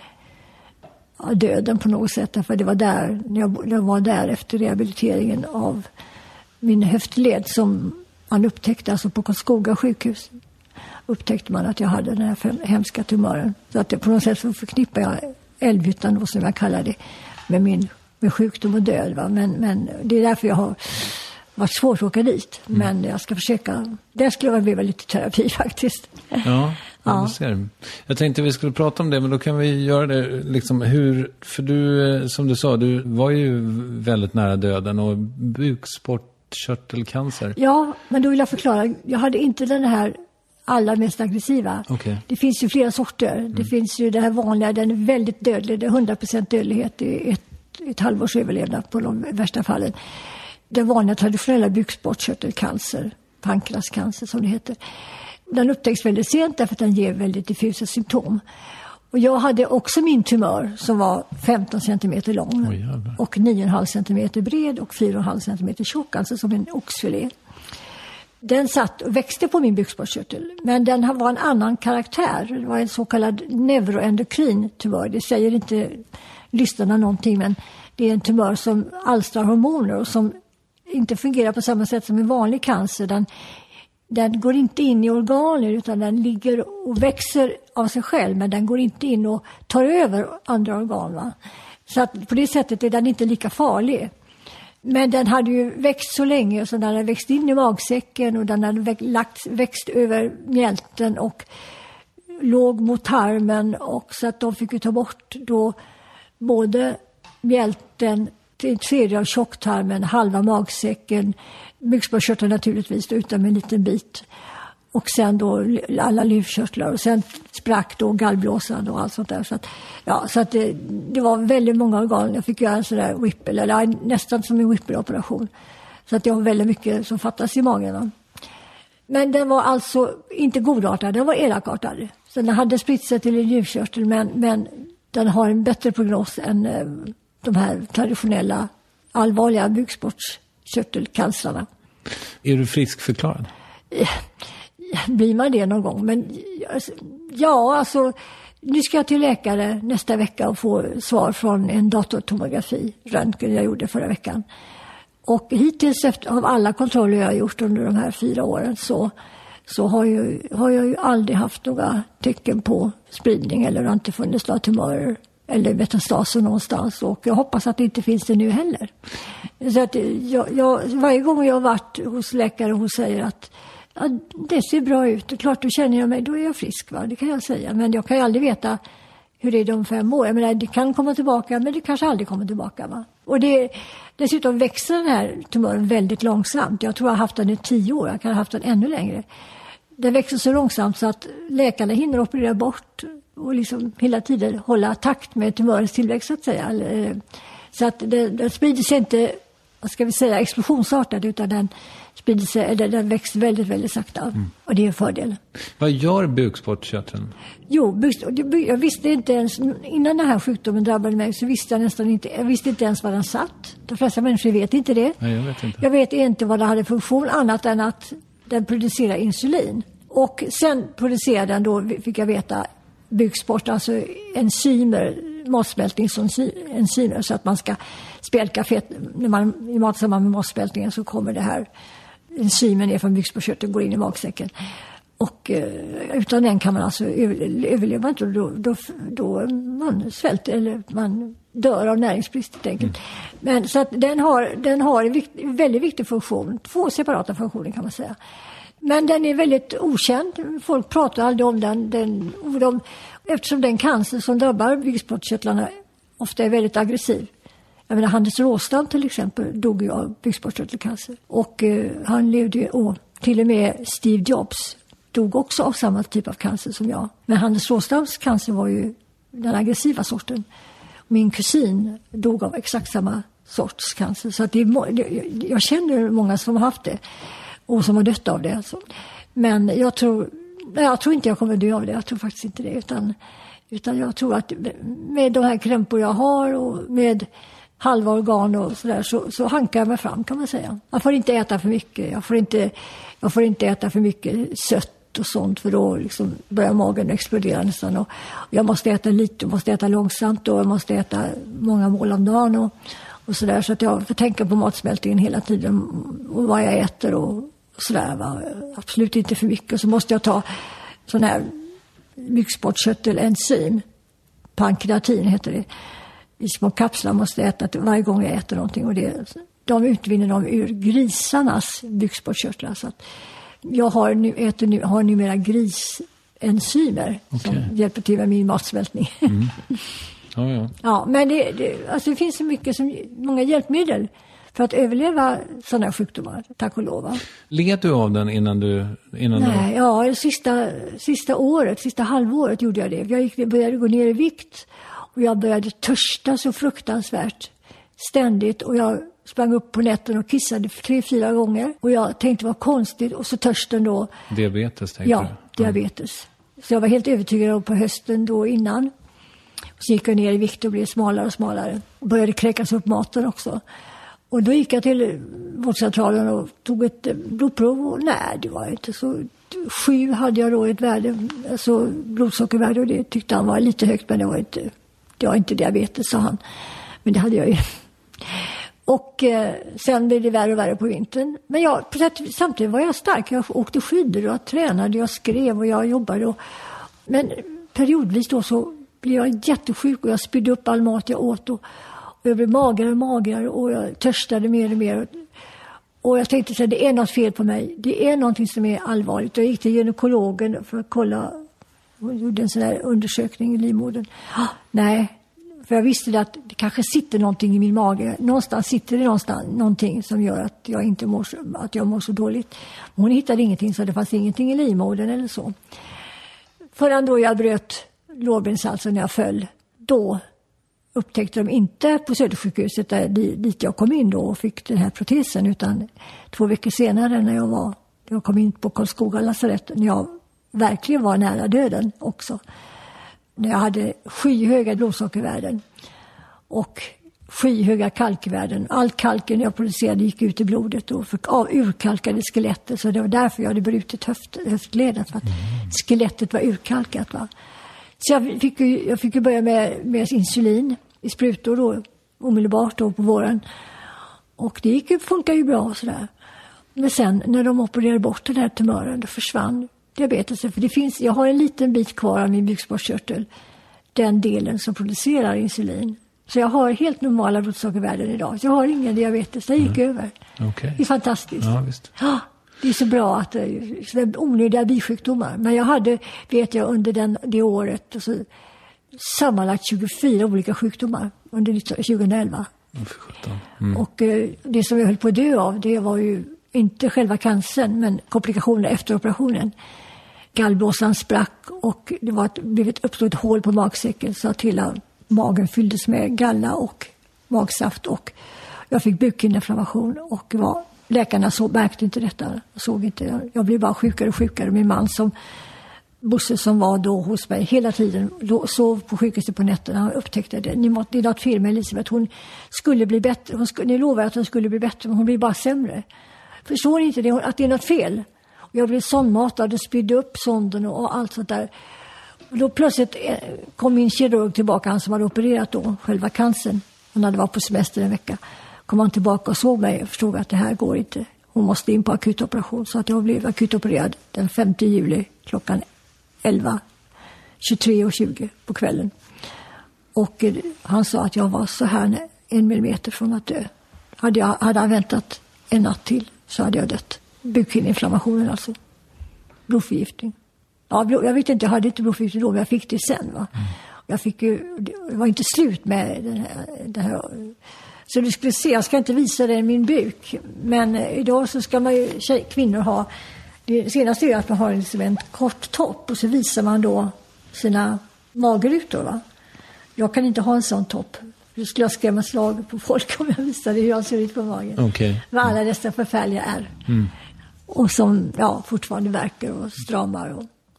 döden på något sätt. För det var där, när jag var där efter rehabiliteringen av min höftled som man upptäckte, alltså på Karlskoga sjukhus upptäckte man att jag hade den här hemska tumören. Så att på något sätt så förknippar jag Älvhyttan, som jag kallar det, med sjukdom och död. Va? Men det är därför jag har varit svårt att åka dit. Men jag ska försöka. Där skulle jag behöva lite terapi faktiskt. Ja. Du ser. Jag tänkte vi skulle prata om det, men då kan vi göra det liksom för du, som du sa, du var ju väldigt nära döden och bukspottkörtelcancer. Ja, men då vill jag förklara. Jag hade inte den här allra mest aggressiva. Okay. Det finns ju flera sorter. Det finns ju det här vanliga, den är väldigt dödlig. Det är 100% dödlighet. Det är ett halvårs överlevnad på de värsta fallen. Den vanliga traditionella bukspottkörtelcancer, pankrascancer som det heter. Den upptäcks väldigt sent därför att den ger väldigt diffusa symptom. Och jag hade också min tumör som var 15 cm lång och 9,5 cm bred och 4,5 cm tjock, alltså som en oxfilé. Den satt och växte på min bukspottkörtel, men den var en annan karaktär. Det var en så kallad neuroendokrin tumör. Det säger inte lyssnarna någonting, men det är en tumör som alstrar hormoner och som inte fungerar på samma sätt som en vanlig cancer. Den går inte in i organer utan den ligger och växer av sig själv, men den går inte in och tar över andra organ. Va? Så att på det sättet är den inte lika farlig. Men den hade ju växt så länge, så den hade växt in i magsäcken och den hade växt över mjälten och låg mot tarmen, och så att de fick ju ta bort då både mjälten, en tredje av tjocktarmen, halva magsäcken, bukspottkörteln naturligtvis utan en liten bit, och sen då alla lymfkörtlar, och sen sprack då gallblåsan och allt sånt där. Så att det var väldigt många organ. Jag fick göra en sån där Whipple, eller nästan som en Whipple-operation. Så att jag har väldigt mycket som fattas i magen. Va? Men den var alltså inte godartad, den var elakartad. Så den hade spritt sig till en lymfkörtel, men den har en bättre prognos än de här traditionella allvarliga bukspottkörtelcancerna. Är du friskförklarad? Blir man det någon gång? Men ja, alltså nu ska jag till läkare nästa vecka och få svar från en datortomografi, röntgen jag gjorde förra veckan. Och hittills av alla kontroller jag har gjort under de här 4 åren så har jag ju aldrig haft några tecken på spridning, eller har inte funnits några tumörer eller metastaser någonstans, och jag hoppas att det inte finns det nu heller. Så att varje gång jag har varit hos läkare och hon säger att det ser bra ut, det är klart, då känner jag mig, då är jag frisk, va? Det kan jag säga, men jag kan ju aldrig veta hur det är de 5 år. Jag menar, det kan komma tillbaka, men det kanske aldrig kommer tillbaka, va? Och dessutom växer den här tumören väldigt långsamt. Jag tror jag har haft den i 10 år, jag kan ha haft den ännu längre. Den växer så långsamt så att läkarna hinner operera bort och liksom hela tiden hålla takt med tumörens tillväxt, så att säga. Så att den sprider sig inte vad ska vi säga, explosionsartad, utan den sprider sig, eller den växer väldigt, väldigt sakta. Och det är en fördel. Vad gör bukspottkörteln? Jo, jag visste inte ens, innan den här sjukdomen drabbade mig så visste jag visste inte ens var den satt. De flesta människor vet inte det. Nej, jag vet inte. Jag vet inte vad den hade funktion annat än att den producerar insulin. Och sen producerar den då, fick jag veta, bukspott, alltså enzymer, matsmältningsenzymer, så att man ska spjälka fett. När man i matsamband med matsmältningen så kommer det här enzymen ner från bukspottkörteln och går in i magsäcken. Och utan den kan man alltså överleva inte, då man svälter eller man dör av näringsbrist helt enkelt. Men så att den har en väldigt viktig funktion, 2 separata funktioner kan man säga. Men den är väldigt okänd. Folk pratar aldrig om den. Eftersom den cancer som drabbar bukspottkörtlarna ofta är väldigt aggressiv. Jag menar, Hannes Råstam till exempel dog ju av bukspottkörtelcancer. Och han levde ju, till och med Steve Jobs dog också av samma typ av cancer som jag. Men Hannes Råstams cancer var ju den aggressiva sorten. Min kusin dog av exakt samma sorts cancer. Så att jag känner många som har haft det. Och som har dött av det. Alltså. Men jag tror inte jag kommer dö av det. Jag tror faktiskt inte det. Utan jag tror att med de här krämpor jag har och med halva organ och sådär så hankar jag mig fram, kan man säga. Jag får inte äta för mycket. Jag får inte äta för mycket sött och sånt, för då liksom börjar magen explodera nästan. Och jag måste äta lite, jag måste äta långsamt och jag måste äta många mål om dagen och sådär. Så att jag får tänka på matsmältningen hela tiden och vad jag äter och sådär. Va? Absolut inte för mycket. Och så måste jag ta sån här bukspottkörtelenzym, pankreatin heter det. I små kapslar måste jag äta varje gång jag äter någonting. Och de utvinner dem ur grisarnas bukspottkörtlar. Så att jag har numera grisenzymer som hjälper till med min matsmältning. Ja, men det finns så många hjälpmedel för att överleva sådana sjukdomar, tack och lov. Led du av den innan du... Nej, ja, sista halvåret gjorde jag det. Jag började gå ner i vikt och jag började törsta så fruktansvärt ständigt. Och jag sprang upp på nätten och kissade 3-4 gånger. Och jag tänkte vad konstigt, och så törsten då. Diabetes tänkte du? Ja, diabetes. Så jag var helt övertygad om på hösten då innan. Så gick jag ner i vikt och blev smalare och smalare. Och började kräkas upp maten också. Och då gick jag till vårdcentralen och tog ett blodprov. Och nej, det var inte så. 7 hade jag då ett värde, alltså blodsockervärde. Och det tyckte han var lite högt, men det var inte diabetes, sa han. Men det hade jag ju. Och sen blev det värre och värre på vintern. Men samtidigt var jag stark. Jag åkte skidor och jag tränade, jag skrev och jag jobbade. Men periodvis då så blev jag jättesjuk och jag spydde upp all mat jag åt. Och jag blev magrare och magrare och jag törstade mer och mer. Och jag tänkte så här, det är något fel på mig. Det är någonting som är allvarligt. Jag gick till gynekologen för att kolla. Hon gjorde en sån här undersökning i livmodern. Nej, för jag visste att det kanske sitter någonting i min mage. Någonstans sitter det någonting som gör att jag inte mår så dåligt. Hon hittade ingenting, så det fanns ingenting i livmodern eller så. Förrän då jag bröt lårbenshalsen när jag föll. Då upptäckte de inte på Södersjukhuset dit jag kom in då och fick den här protesen, utan 2 veckor senare när jag kom in på Karlskoga lasarett, när jag verkligen var nära döden också. När jag hade skyhöga blodsockervärden och skyhöga kalkvärden. All kalken jag producerade gick ut i blodet och fick urkalkade skelettet, så det var därför jag hade brutit höftledet, för att skelettet var urkalkat, va. Så jag fick ju börja med insulin i sprutor då, omedelbart då på våren. Och det funkar ju bra sådär. Men sen när de opererade bort den här tumören, då försvann diabetesen. För jag har en liten bit kvar av min bukspottkörtel, den delen som producerar insulin. Så jag har helt normala blodsockervärden idag. Så jag har ingen diabetes, det gick över. Okay. Det är fantastiskt. Ja, visst. Ja, det är så bra att det är onödiga bisjukdomar. Men jag hade, vet jag, under det året alltså, sammanlagt 24 olika sjukdomar under 2011. Och det som jag höll på att dö av, det var ju inte själva cancern, men komplikationer efter operationen. Gallblåsan sprack och det uppstod ett hål på magsäcken, så att hela magen fylldes med galla och magsaft, och Jag fick bukhinneinflammation och läkarna märkte inte detta. Såg inte. Jag blev bara sjukare och sjukare. Min man Bosse som var då hos mig hela tiden, sov på sjukhuset på nätterna. Han upptäckte det. Det är något fel med Elisabeth. Hon skulle bli bättre. Ni lovade att hon skulle bli bättre, men hon blir bara sämre. Förstår ni inte det, att det är något fel? Och jag blev sondmatad och spydde upp sonden och allt sånt där. Och då plötsligt kom min kirurg tillbaka, han som hade opererat då, själva cancern. Han hade varit på semester en vecka. Kom han tillbaka och såg mig och förstod att det här går inte. Hon måste in på akutoperation. Så att jag blev akutopererad den 5 juli klockan 23:20 på kvällen. Och han sa att jag var så här 1 millimeter från att dö. Hade han väntat en natt till så hade jag dött. Bukhinneinflammationen alltså. Blodförgiftning. Ja, jag vet inte, jag hade inte blodförgiftning då, men jag fick det sen va. Jag fick ju, det var inte slut med det här. Så du skulle se, jag ska inte visa dig min buk. Men idag så ska man ju, kvinnor ha, det senaste är att man har liksom en kort topp och så visar man då sina magrutor va. Jag kan inte ha en sån topp. Då skulle jag skrämma slag på folk om jag visade hur jag ser ut på magen. Okay. Vad alla dessa förfärliga är. Och som fortfarande verkar och stramar.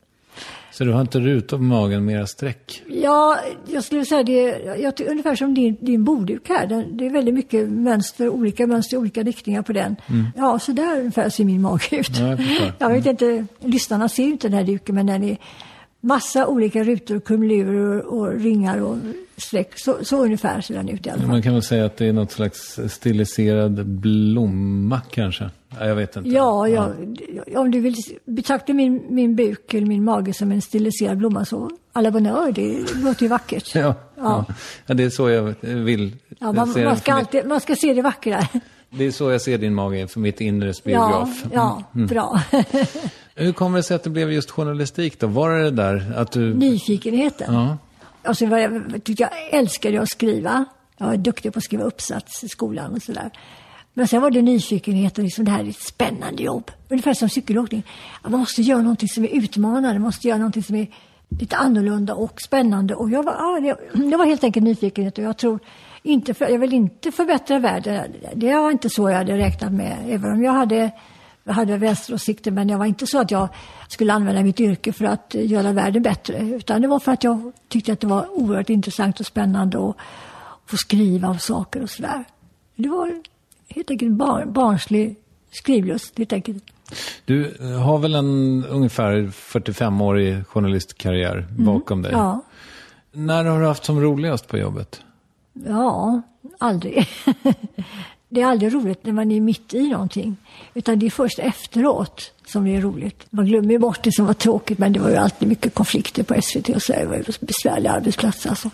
Så du har inte rutor på magen, mera streck? Ja, jag skulle säga det ungefär som din borduk här. Det är väldigt mycket olika mönster, olika riktningar på den. Ja, så där ungefär ser min mage ut. Ja, jag vet inte, lyssnarna ser ju inte den här duken, men den är massa olika rutor, kumlurer och ringar och streck. Så ungefär ser den ut i alla fall. Man kan väl säga att det är något slags stiliserad blomma kanske? Jag vet inte. Ja. Om du vill betrakta min buk eller min mage som en stiliserad blomma så alla bonheur, det låter ju vackert. Ja, det är så jag vill. Ja, man ska se det vackra. Det är så jag ser din mage för mitt inre biograf. Ja, bra. Hur kommer det sig att det blev just journalistik då? Var det där att du... Nyfikenheten. Ja. Alltså, jag älskade att skriva. Jag var duktig på att skriva uppsats i skolan och sådär. Men sen var det nyfikenheten, liksom det här är ett spännande jobb. Ungefär som cykelåkning. Man måste göra någonting som är utmanande. Man måste göra någonting som är lite annorlunda och spännande. Och det var helt enkelt nyfikenhet. Och jag tror jag vill inte förbättra världen. Det var inte så jag hade räknat med. Även om jag hade vänsteråsikter. Men det var inte så att jag skulle använda mitt yrke för att göra världen bättre. Utan det var för att jag tyckte att det var oerhört intressant och spännande att få skriva av saker och sådär. Det var helt enkelt barnslig skrivlust, helt enkelt. Du har väl en ungefär 45-årig journalistkarriär bakom dig? Ja. När har du haft som roligast på jobbet? Ja, aldrig. Det är aldrig roligt när man är mitt i någonting. Utan det är först efteråt som det är roligt. Man glömmer bort det som var tråkigt, men det var ju alltid mycket konflikter på SVT och så. Det var ju besvärliga arbetsplatser. Alltså.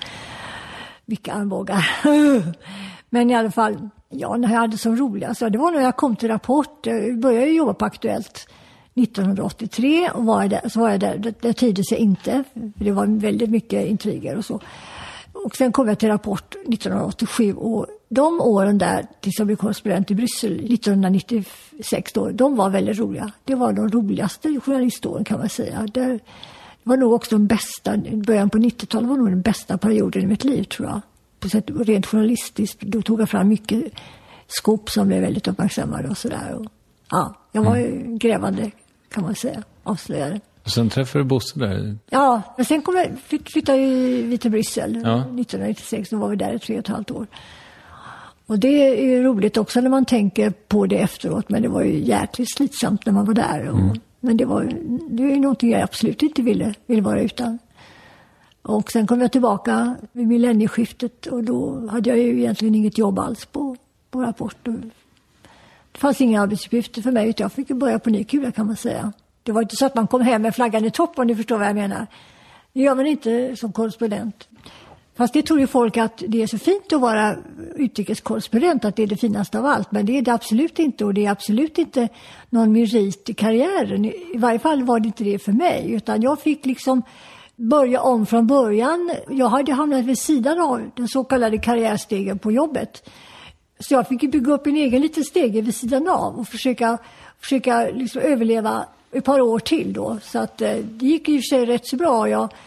Vilka armbågar. Men i alla fall, när jag hade som roligast, det var när jag kom till Rapport. Jag började jobba på Aktuellt 1983 och så var jag där. Det trivdes jag inte, för det var väldigt mycket intriger och så. Och sen kom jag till Rapport 1987 och de åren där tills jag blev korrespondent i Bryssel 1996 då, de var väldigt roliga. Det var de roligaste journaliståren kan man säga. Det var nog också de bästa, början på 90-talet var nog den bästa perioden i mitt liv tror jag. På sätt rent journalistiskt, då tog jag fram mycket skop som blev väldigt uppmärksammade och sådär. Jag var ju grävande kan man säga, avslöjade. Och sen träffade du Bosse där? Ja, men sen flyttade vi till Bryssel 1996, då var vi där i 3,5 år. Och det är ju roligt också när man tänker på det efteråt, men det var ju jäkligt slitsamt när man var där. Men det är ju någonting jag absolut inte ville vara utan. Och sen kom jag tillbaka vid millennieskiftet och då hade jag ju egentligen inget jobb alls på Rapport. Det fanns inga arbetsuppgifter för mig utan jag fick börja på ny kula kan man säga. Det var inte så att man kom hem med flaggan i topp om du förstår vad jag menar. Det gör man inte som korrespondent. Fast det tror ju folk att det är så fint att vara utrikeskorrespondent, att det är det finaste av allt. Men det är det absolut inte och det är absolut inte någon merit i karriären. I varje fall var det inte det för mig utan jag fick liksom börja om från början. Jag hade hamnat vid sidan av den så kallade karriärstegen på jobbet. Så jag fick bygga upp en egen liten stege vid sidan av och försöka liksom överleva ett par år till då. Så att det gick ju sig rätt så bra. Jag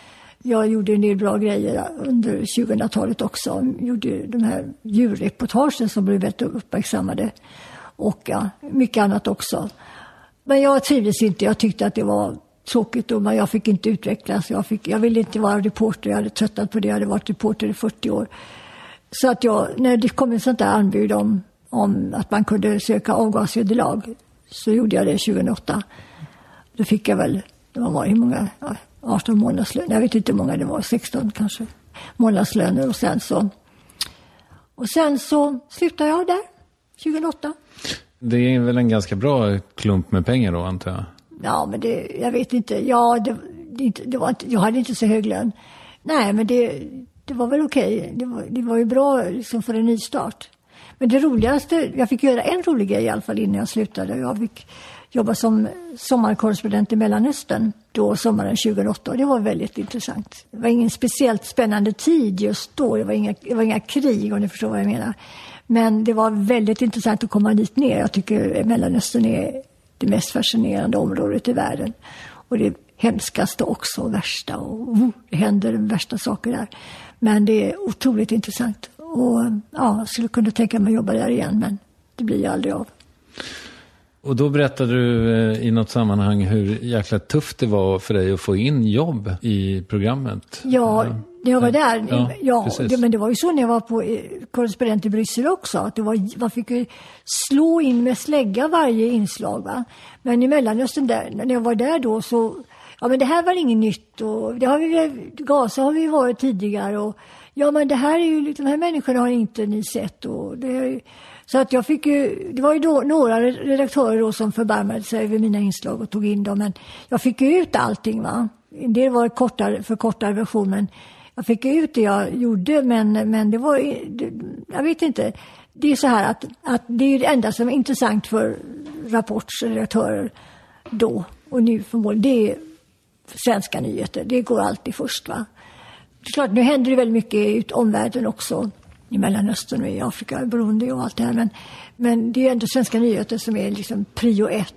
Jag gjorde en del bra grejer under 2000-talet också. Jag gjorde de här djurreportagen som blev väldigt uppmärksammade. Och ja, mycket annat också. Men jag trivdes inte. Jag tyckte att det var tråkigt och jag fick inte utvecklas. Jag ville inte vara reporter. Jag hade tröttat på det. Jag hade varit reporter i 40 år. Så att när det kom en sånt där anbud om att man kunde söka avgasvederlag, så gjorde jag det 2008. Då fick jag väl, det var hur många, 18 månadslöner. Jag vet inte hur många det var, 16 kanske månadslöner. Och sen så slutade jag där 2008. Det är väl en ganska bra klump med pengar då, antar jag? Ja, men jag vet inte. Ja, det var inte, jag hade inte så hög lön. Nej, men det var väl okej. Det var ju bra liksom för en ny start. Men det roligaste, jag fick göra en rolig grej i alla fall innan jag slutade. Jag fick jobba som sommarkorrespondent i Mellanöstern då sommaren 2008. Och det var väldigt intressant. Det var ingen speciellt spännande tid just då. Det var inga krig, om ni förstår vad jag menar. Men det var väldigt intressant att komma dit ner. Jag tycker Mellanöstern är det mest fascinerande området i världen. Och det hemskaste också, värsta. Och det händer värsta saker där. Men det är otroligt intressant. Och ja, jag skulle kunna tänka mig att jobba där igen, men det blir ju aldrig av. Och då berättade du i något sammanhang hur jäkla tufft det var för dig att få in jobb i programmet. Ja, när jag var där. Ja, men det var ju så när jag var på korrespondent i Bryssel också. Att man fick ju slå in med slägga varje inslag. Va? Men i Mellanöstern där, när jag var där då så... Ja, men det här var inget nytt. Och det har Gaza har vi varit tidigare. Och ja, men det här är ju... De här människorna har inte ni sett. Och så att jag fick ju... Det var ju då några redaktörer då som förbarmade sig över mina inslag och tog in dem. Men jag fick ju ut allting, va. Det var förkortad version, men jag fick ut det jag gjorde. Men det var... Jag vet inte. Det är så här att det är det enda som är intressant för rapportsredaktörer då. Och nu förmodligen, det är svenska nyheter. Det går alltid först, va. Det är klart, nu händer det väldigt mycket ut omvärlden också. I Mellanöstern och i Afrika, i Burundi och allt det här. Men det är ändå svenska nyheter som är liksom prio 1.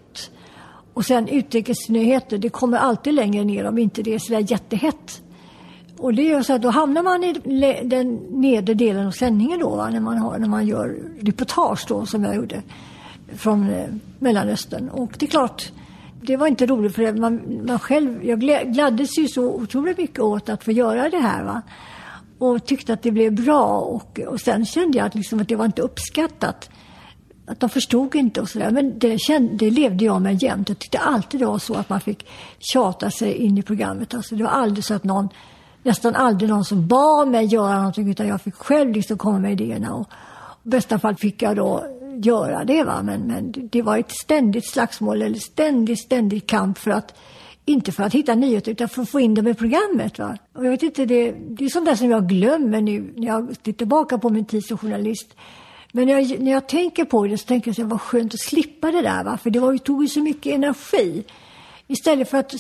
Och sen utrikesnyheter, det kommer alltid längre ner om inte det är sådär jättehett. Och det är så att då hamnar man i den nedre delen av sändningen då, va? När man gör reportage då, som jag gjorde från Mellanöstern. Och det är klart, det var inte roligt för man själv, jag gladdes ju så otroligt mycket åt att få göra det här, va. Och tyckte att det blev bra och sen kände jag att det var inte uppskattat. Att de förstod inte och sådär. Men det levde jag med jämt. Jag tyckte alltid det var så att man fick tjata sig in i programmet. Alltså det var aldrig så att nästan aldrig någon som bad mig göra någonting, utan jag fick själv komma med idéerna. Och i bästa fall fick jag då göra det, va. Men det var ett ständigt slagsmål eller ständig kamp inte för att hitta nyheter utan för att få in dem i programmet, va. Och jag vet inte, det är sånt där som jag glömmer nu när jag tittar tillbaka på min tid som journalist. Men när jag tänker på det så tänker jag att det var skönt att slippa det där, va. För det tog ju så mycket energi. Istället för att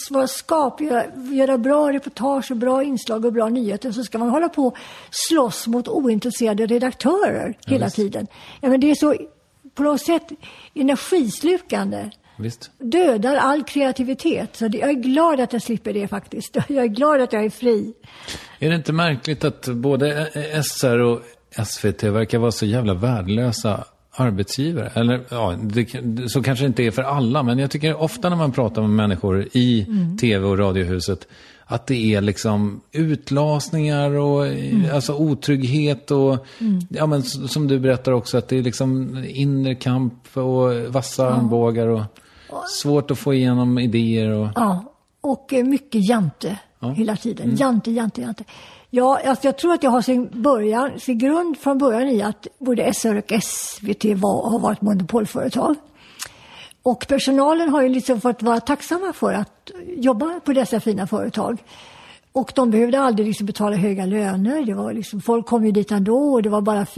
göra bra reportage och bra inslag och bra nyheter, så ska man hålla på och slåss mot ointresserade redaktörer hela tiden. Ja, men det är så på något sätt energislukande. Visst. Dödar all kreativitet. Så jag är glad att jag slipper det faktiskt. Jag är glad att jag är fri. Är det inte märkligt att både SR och SVT verkar vara så jävla värdelösa arbetsgivare? Eller ja, så kanske inte är för alla, men jag tycker ofta när man pratar med människor i tv- och radiohuset att det är liksom utlasningar och alltså otrygghet och ja, men som du berättar också, att det är liksom inre kamp och vassa armbågar och svårt att få igenom idéer. Och mycket jante hela tiden. Jante. Ja, alltså jag tror att jag har sin grund från början i att både SR och SVT har varit monopolföretag. Och personalen har ju fått vara tacksamma för att jobba på dessa fina företag. Och de behövde aldrig betala höga löner. Det var folk kom ju dit ändå och det var bara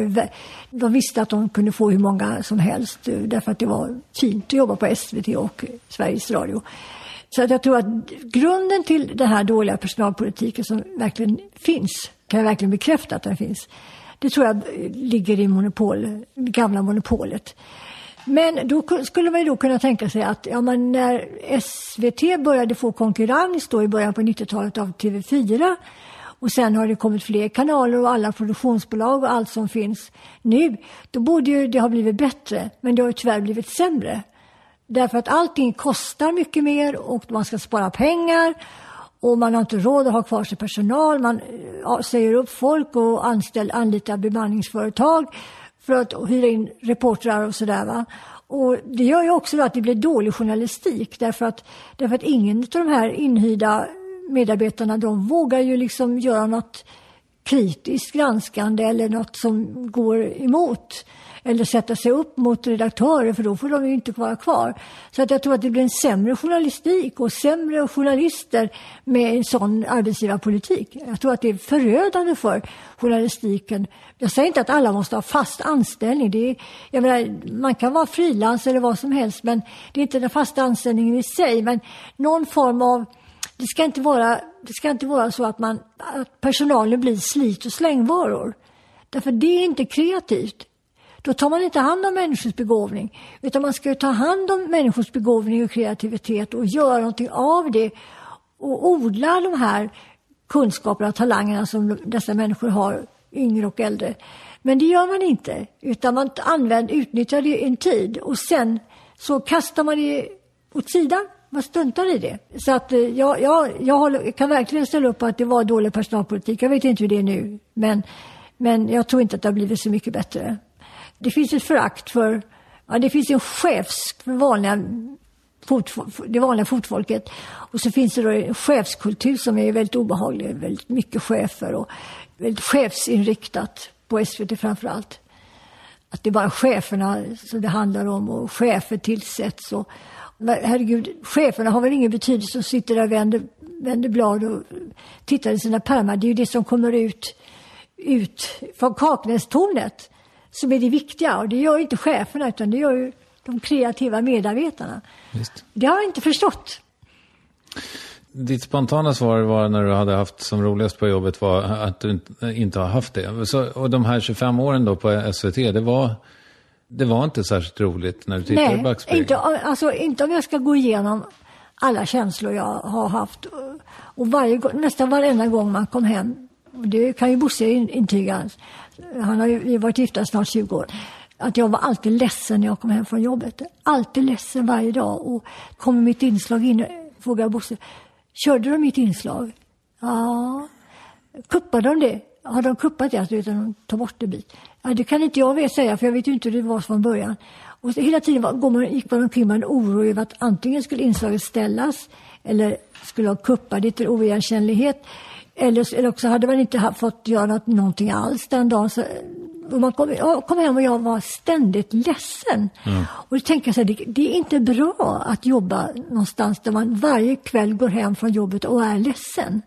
de visste att de kunde få hur många som helst därför att det var fint att jobba på SVT och Sveriges Radio. Så att jag tror att grunden till den här dåliga personalpolitiken som verkligen finns, kan jag verkligen bekräfta att den finns, det tror jag ligger i det gamla monopolet. Men då skulle man ju då kunna tänka sig att när SVT började få konkurrens då i början på 90-talet av TV4 och sen har det kommit fler kanaler och alla produktionsbolag och allt som finns nu, då borde ju det ha blivit bättre, men det har ju tyvärr blivit sämre. Därför att allting kostar mycket mer och man ska spara pengar och man har inte råd att ha kvar sig personal, man säger upp folk och anlitar bemanningsföretag för att hyra in reportrar och sådär va. Och det gör ju också att det blir dålig journalistik därför att ingen av de här inhyrda medarbetarna, de vågar ju liksom göra något kritiskt granskande eller något som går emot eller sätta sig upp mot redaktörer, för då får de ju inte vara kvar. Så att jag tror att det blir en sämre journalistik och sämre journalister med en sån arbetsgivarpolitik. Jag tror att det är förödande för journalistiken. Jag säger inte att alla måste ha fast anställning. Jag menar, man kan vara frilans eller vad som helst, men det är inte den fasta anställningen i sig. Men någon form av, det ska inte vara så att personalen blir slit- och slängvaror. Därför det är inte kreativt. Då tar man inte hand om människors begåvning, utan man ska ta hand om människors begåvning och kreativitet och göra någonting av det och odla de här kunskaperna och talangerna som dessa människor har, yngre och äldre. Men det gör man inte, utan man utnyttjar det en tid och sen så kastar man det åt sidan. Man stuntar i det. Så att jag kan verkligen ställa upp på att det var dålig personalpolitik. Jag vet inte hur det är nu, men jag tror inte att det har blivit så mycket bättre. Det finns ett förakt för, det finns en för det vanliga fotfolket. Och så finns det då en chefskultur som är väldigt obehaglig. Väldigt mycket chefer och väldigt chefsinriktat på SVT framförallt. Att det är bara cheferna som det handlar om och chefer tillsätts. Och, herregud, cheferna har väl ingen betydelse och sitter där och vänder blad och tittar i sina pärmar. Det är ju det som kommer ut från Kaknästornet som är det viktiga, och det gör inte cheferna utan det gör ju de kreativa medarbetarna. Just. Det har jag inte förstått. Ditt spontana svar var när du hade haft som roligast på jobbet var att du inte har haft det. Och de här 25 åren då på SVT, det var inte särskilt roligt när du tittade i backspegeln? Nej, inte om jag ska gå igenom alla känslor jag har haft. Och nästan varenda gång man kom hem, det kan ju Bosse intyga, han har ju varit gifta snart 20 år, att jag var alltid ledsen när jag kom hem från jobbet. Alltid ledsen varje dag. Och kommer mitt inslag in, frågar Bosse, körde de mitt inslag? Ja. Kuppade de det? Har de kuppat det utan att ta bort det bit? Ja, det kan inte jag säga, för jag vet ju inte hur det var från början. Och så hela tiden gick man omkring med en oro över att antingen skulle inslaget ställas eller skulle ha kuppat det till oigenkännlighet. Eller också hade man inte fått göra någonting alls den dagen. Så man kom hem och jag var ständigt ledsen. Mm. Och då tänker jag så här, det är inte bra att jobba någonstans där man varje kväll går hem från jobbet och är ledsen.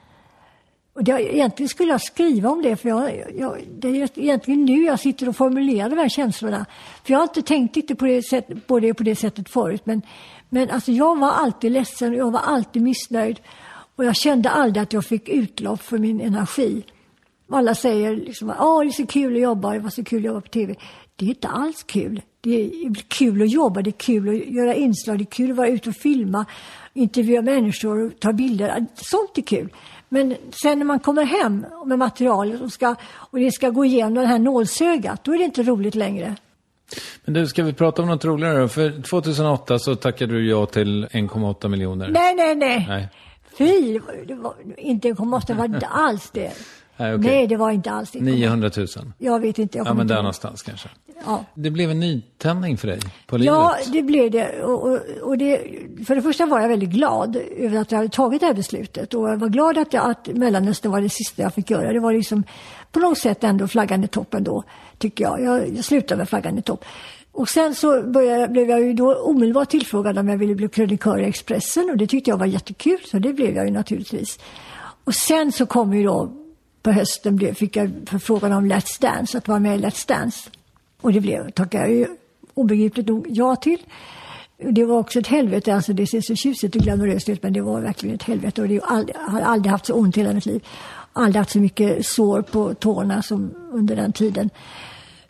Och egentligen skulle jag skriva om det, för det är egentligen nu jag sitter och formulerar de här känslorna. För jag har inte tänkt inte på det sättet förut. Men alltså jag var alltid ledsen och jag var alltid missnöjd. Och jag kände aldrig att jag fick utlopp för min energi. Alla säger liksom, det är så kul att jobba, det var så kul att jobba på tv. Det är inte alls kul. Det är kul att jobba, det är kul att göra inslag, det är kul att vara ute och filma, intervjua människor och ta bilder. Sånt är kul. Men sen när man kommer hem med materialet och det ska gå igenom det här nålsögat, då är det inte roligt längre. Men du, ska vi prata om något roligare då? För 2008 så tackade du ja till 1,8 miljoner. Nej. Fy, det var inte 1,8, var inte alls det. Nej, det var inte alls det. 900 000. Jag vet inte. Ja, men där någonstans kanske. Ja. Det blev en nytändning för dig på livet. Ja, det blev det. Och det. För det första var jag väldigt glad över att jag hade tagit det här beslutet. Och jag var glad att Mellanöstern var det sista jag fick göra. Det var liksom på något sätt ändå flaggan i toppen då, tycker jag. Jag slutade med flaggan i topp. Och sen så blev jag ju då omedelbart tillfrågad om jag ville bli krönikör i Expressen. Och det tyckte jag var jättekul, så det blev jag ju naturligtvis. Och sen så kom ju då på hösten fick jag förfrågan om Let's Dance, att vara med i Let's Dance. Och det tackade jag ju obegripligt nog ja till. Det var också ett helvete, alltså det ser så tjusigt och glamoröst ut, men det var verkligen ett helvete. Och jag har aldrig haft så ont i hela mitt liv. Aldrig haft så mycket sår på tårna som under den tiden.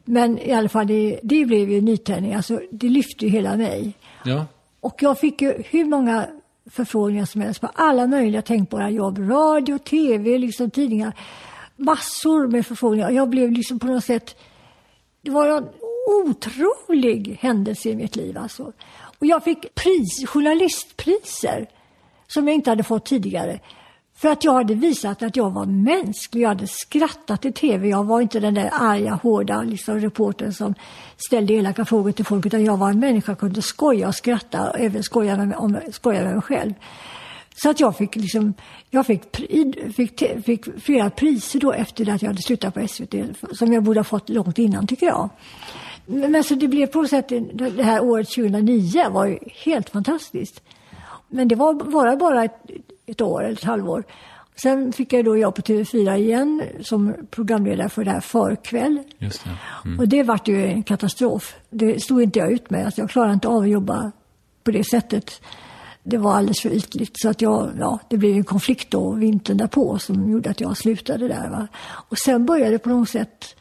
Men i alla fall, det blev ju nytändning. Alltså, det lyfte ju hela mig. Ja. Och jag fick ju hur många förfrågningar som helst på alla möjliga tänkbara jobb. Radio, tv, liksom tidningar. Massor med förfrågningar. Jag blev liksom på något sätt... Det var en otrolig händelse i mitt liv alltså. Och jag fick journalistpriser som jag inte hade fått tidigare. För att jag hade visat att jag var mänsklig. Jag hade skrattat i tv. Jag var inte den där arga, hårda liksom, reportern som ställde elaka frågor till folk. Utan jag var en människa som kunde skoja och skratta. Och även skoja med mig själv. Så att jag fick liksom... Jag fick flera priser då efter det att jag hade slutat på SVT. Som jag borde ha fått långt innan tycker jag. Men så det blev på något sätt... Det här året 2009 var ju helt fantastiskt. Men det var bara ett år eller ett halvår. Sen fick jag då jobb på TV4 igen som programledare för det här Förkväll. Just det. Mm. Och det var ju en katastrof. Det stod inte jag ut med. Alltså jag klarade inte av att jobba på det sättet. Det var alldeles för ytligt. Så att det blev en konflikt då vintern därpå som gjorde att jag slutade där. Va? Och sen började på något sätt...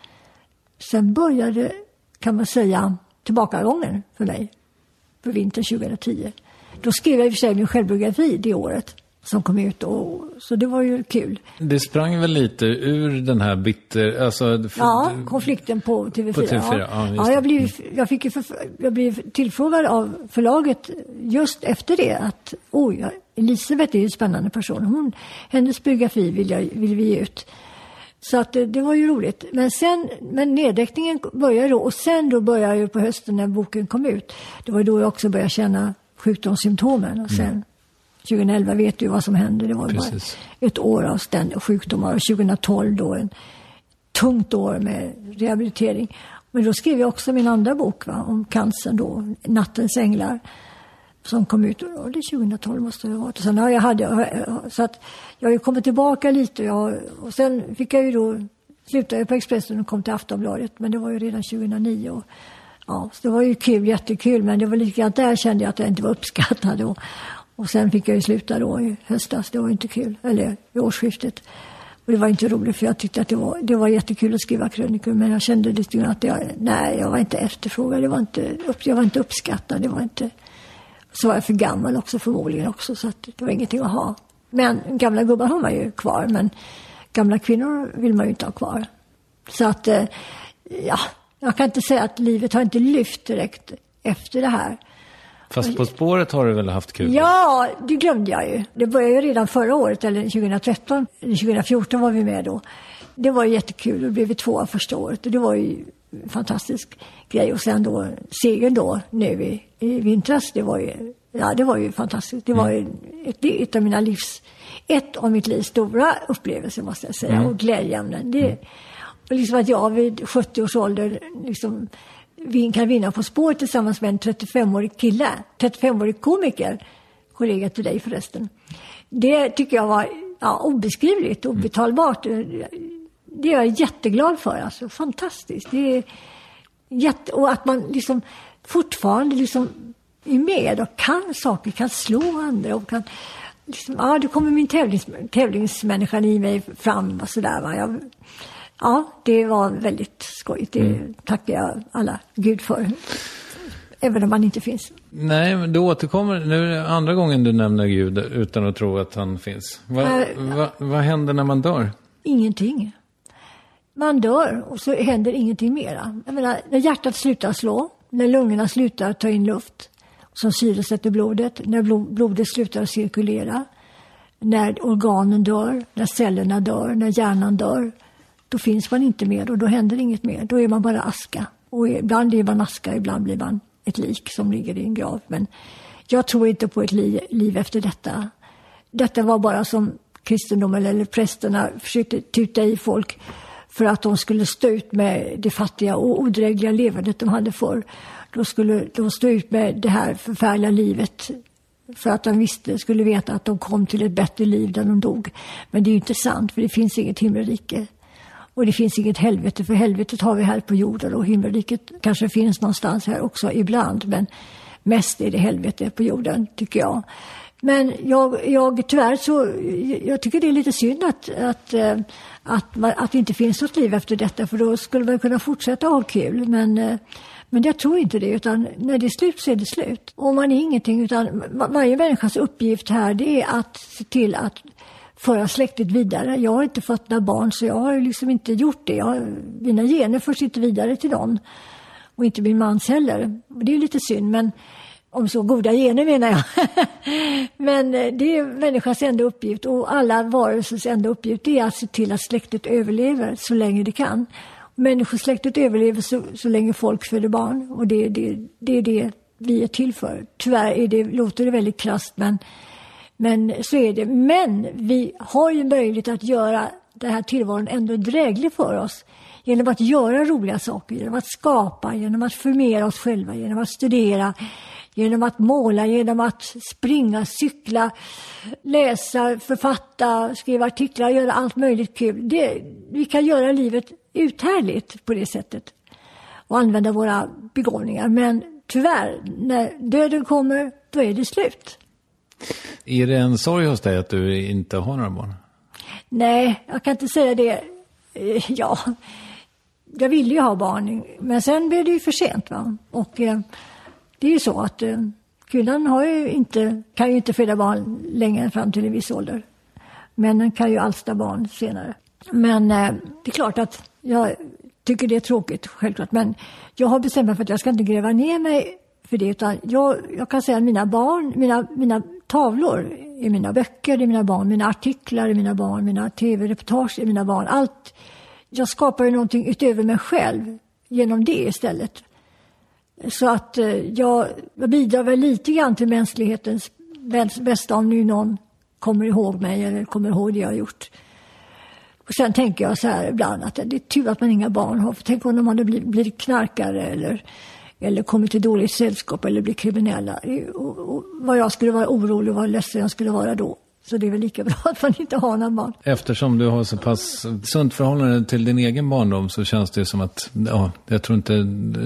kan man säga, tillbakagången för mig. På vintern 2010. Då skrev jag i och för sig min självbiografi det året som kom ut. Så det var ju kul. Det sprang väl lite ur den här konflikten på TV4. På TV4 jag blev tillfrågad av förlaget just efter det att Elisabeth är ju en spännande person. Hennes biografi vill vi ge ut. Så att det var ju roligt. Men nedräkningen började då. Och sen då började jag på hösten när boken kom ut. Det var då jag också började känna sjukdomssymptomen. Och sen 2011 vet du vad som hände. Det var bara ett år av ständiga sjukdomar. Och 2012 då en tungt år med rehabilitering. Men då skrev jag också min andra bok om cancern då. Nattens änglar. Som kom ut. Och det 2012 måste det ha varit. Så att jag har ju kommit tillbaka lite. Och sen fick jag ju då slutade på Expressen och kom till Aftonbladet. Men det var ju redan 2009 så det var ju kul, jättekul, men det var lite grann där kände jag att jag inte var uppskattad och sen fick jag ju sluta då i höstas, det var inte kul, eller i årsskiftet. Och det var inte roligt för jag tyckte att det var jättekul att skriva krönikor, men jag kände lite grann att jag var inte efterfrågad, jag var inte uppskattad, så var jag för gammal också förmodligen också, så att det var ingenting att ha. Men gamla gubbar har man ju kvar, men gamla kvinnor vill man ju inte ha kvar. Så att, jag kan inte säga att livet har inte lyft direkt efter det här. Fast På spåret har du väl haft kul? Ja, det glömde jag ju. Det började ju redan förra året, eller 2013. Eller 2014 var vi med då. Det var jättekul. Då blev vi 2 första året. Och det var ju en fantastisk grej. Och sen då, segern då, nu i vintras, det var ju fantastiskt. Det var ju ett av mitt livs stora upplevelser, måste jag säga. Och glädjeämnen. Och liksom att jag vid 70 års ålder liksom kan vinna På spåret tillsammans med en 35-årig kille. 35-årig komiker. Kollega till dig förresten. Det tycker jag var obeskrivligt, obetalbart. Det är jag jätteglad för. Alltså. Fantastiskt. Det är och att man liksom fortfarande liksom är med och kan saker, kan slå andra och kan... Liksom, det kommer min tävlingsmänniskan i mig fram och sådär. Va? Det var väldigt skojigt. Det tackar jag alla Gud för. Även om han inte finns. Nej, men du återkommer. Nu är det andra gången du nämner Gud utan att tro att han finns. Vad händer när man dör? Ingenting. Man dör och så händer ingenting mera. Jag menar, när hjärtat slutar slå, när lungorna slutar ta in luft som syresätter blodet, när blodet slutar cirkulera, när organen dör, när cellerna dör, när hjärnan dör, då finns man inte mer och då händer inget mer. Då är man bara aska. Och ibland är man aska, ibland blir man ett lik som ligger i en grav. Men jag tror inte på ett liv efter detta. Detta var bara som kristendomen eller prästerna försökte tuta i folk för att de skulle stå ut med det fattiga och odrägliga levandet de hade förr. Då skulle de stå ut med det här förfärliga livet för att de skulle veta att de kom till ett bättre liv där de dog. Men det är ju inte sant, för det finns inget himmelrike. Och det finns inget helvete, för helvetet har vi här på jorden och himmelriket kanske finns någonstans här också ibland. Men mest är det helvete på jorden, tycker jag. Men jag tyvärr så, jag tycker det är lite synd att det inte finns något liv efter detta, för då skulle man kunna fortsätta ha kul. Men jag tror inte det, utan när det är slut så är det slut. Och man är ingenting, utan varje människas uppgift här, det är att se till att föra släktet vidare. Jag har inte fått några barn, så jag har liksom inte gjort det. Mina gener förs inte vidare till någon. Och inte min mans heller. Och det är lite synd, men om så goda gener menar jag. Men det är människans enda uppgift, och alla varelsers enda uppgift, det är att se till att släktet överlever så länge det kan. Människosläktet överlever så länge folk föder barn, och det är det vi är till för. Tyvärr låter det väldigt krasst, men så är det. Men vi har ju möjlighet att göra den här tillvaron ändå dräglig för oss genom att göra roliga saker, genom att skapa, genom att förmera oss själva, genom att studera, genom att måla, genom att springa, cykla, läsa, författa, skriva artiklar, göra allt möjligt kul. Vi kan göra livet uthärligt på det sättet och använda våra begåvningar. Men tyvärr, när döden kommer, då är det slut. Är det en sorg hos dig att du inte har några barn? Nej, jag kan inte säga det. Ja, jag ville ju ha barn, men sen blev det ju för sent, va? Och det är ju så att kvinnan kan ju inte föda barn längre fram till en viss ålder. Männen kan ju alstra barn senare. Men det är klart att jag tycker det är tråkigt, självklart. Men jag har bestämt mig för att jag ska inte gräva ner mig för det. Utan jag kan säga att mina barn, mina tavlor är mina böcker, det är mina barn. Mina artiklar är mina barn, mina tv-reportage är mina barn. Allt. Jag skapar ju någonting utöver mig själv genom det istället. Så att jag bidrar väl lite grann till mänsklighetens bästa, om nu någon kommer ihåg mig eller kommer ihåg det jag har gjort. Och sen tänker jag så här ibland att det är tur att man inga barn har. För tänk om man blir knarkare eller kommer till dåligt sällskap eller blir kriminella. Och vad jag skulle vara orolig och vad ledsen jag skulle vara då. Så det är väl lika bra att man inte har några barn. Eftersom du har så pass sunt förhållande till din egen barndom, så känns det som att, ja, jag tror inte,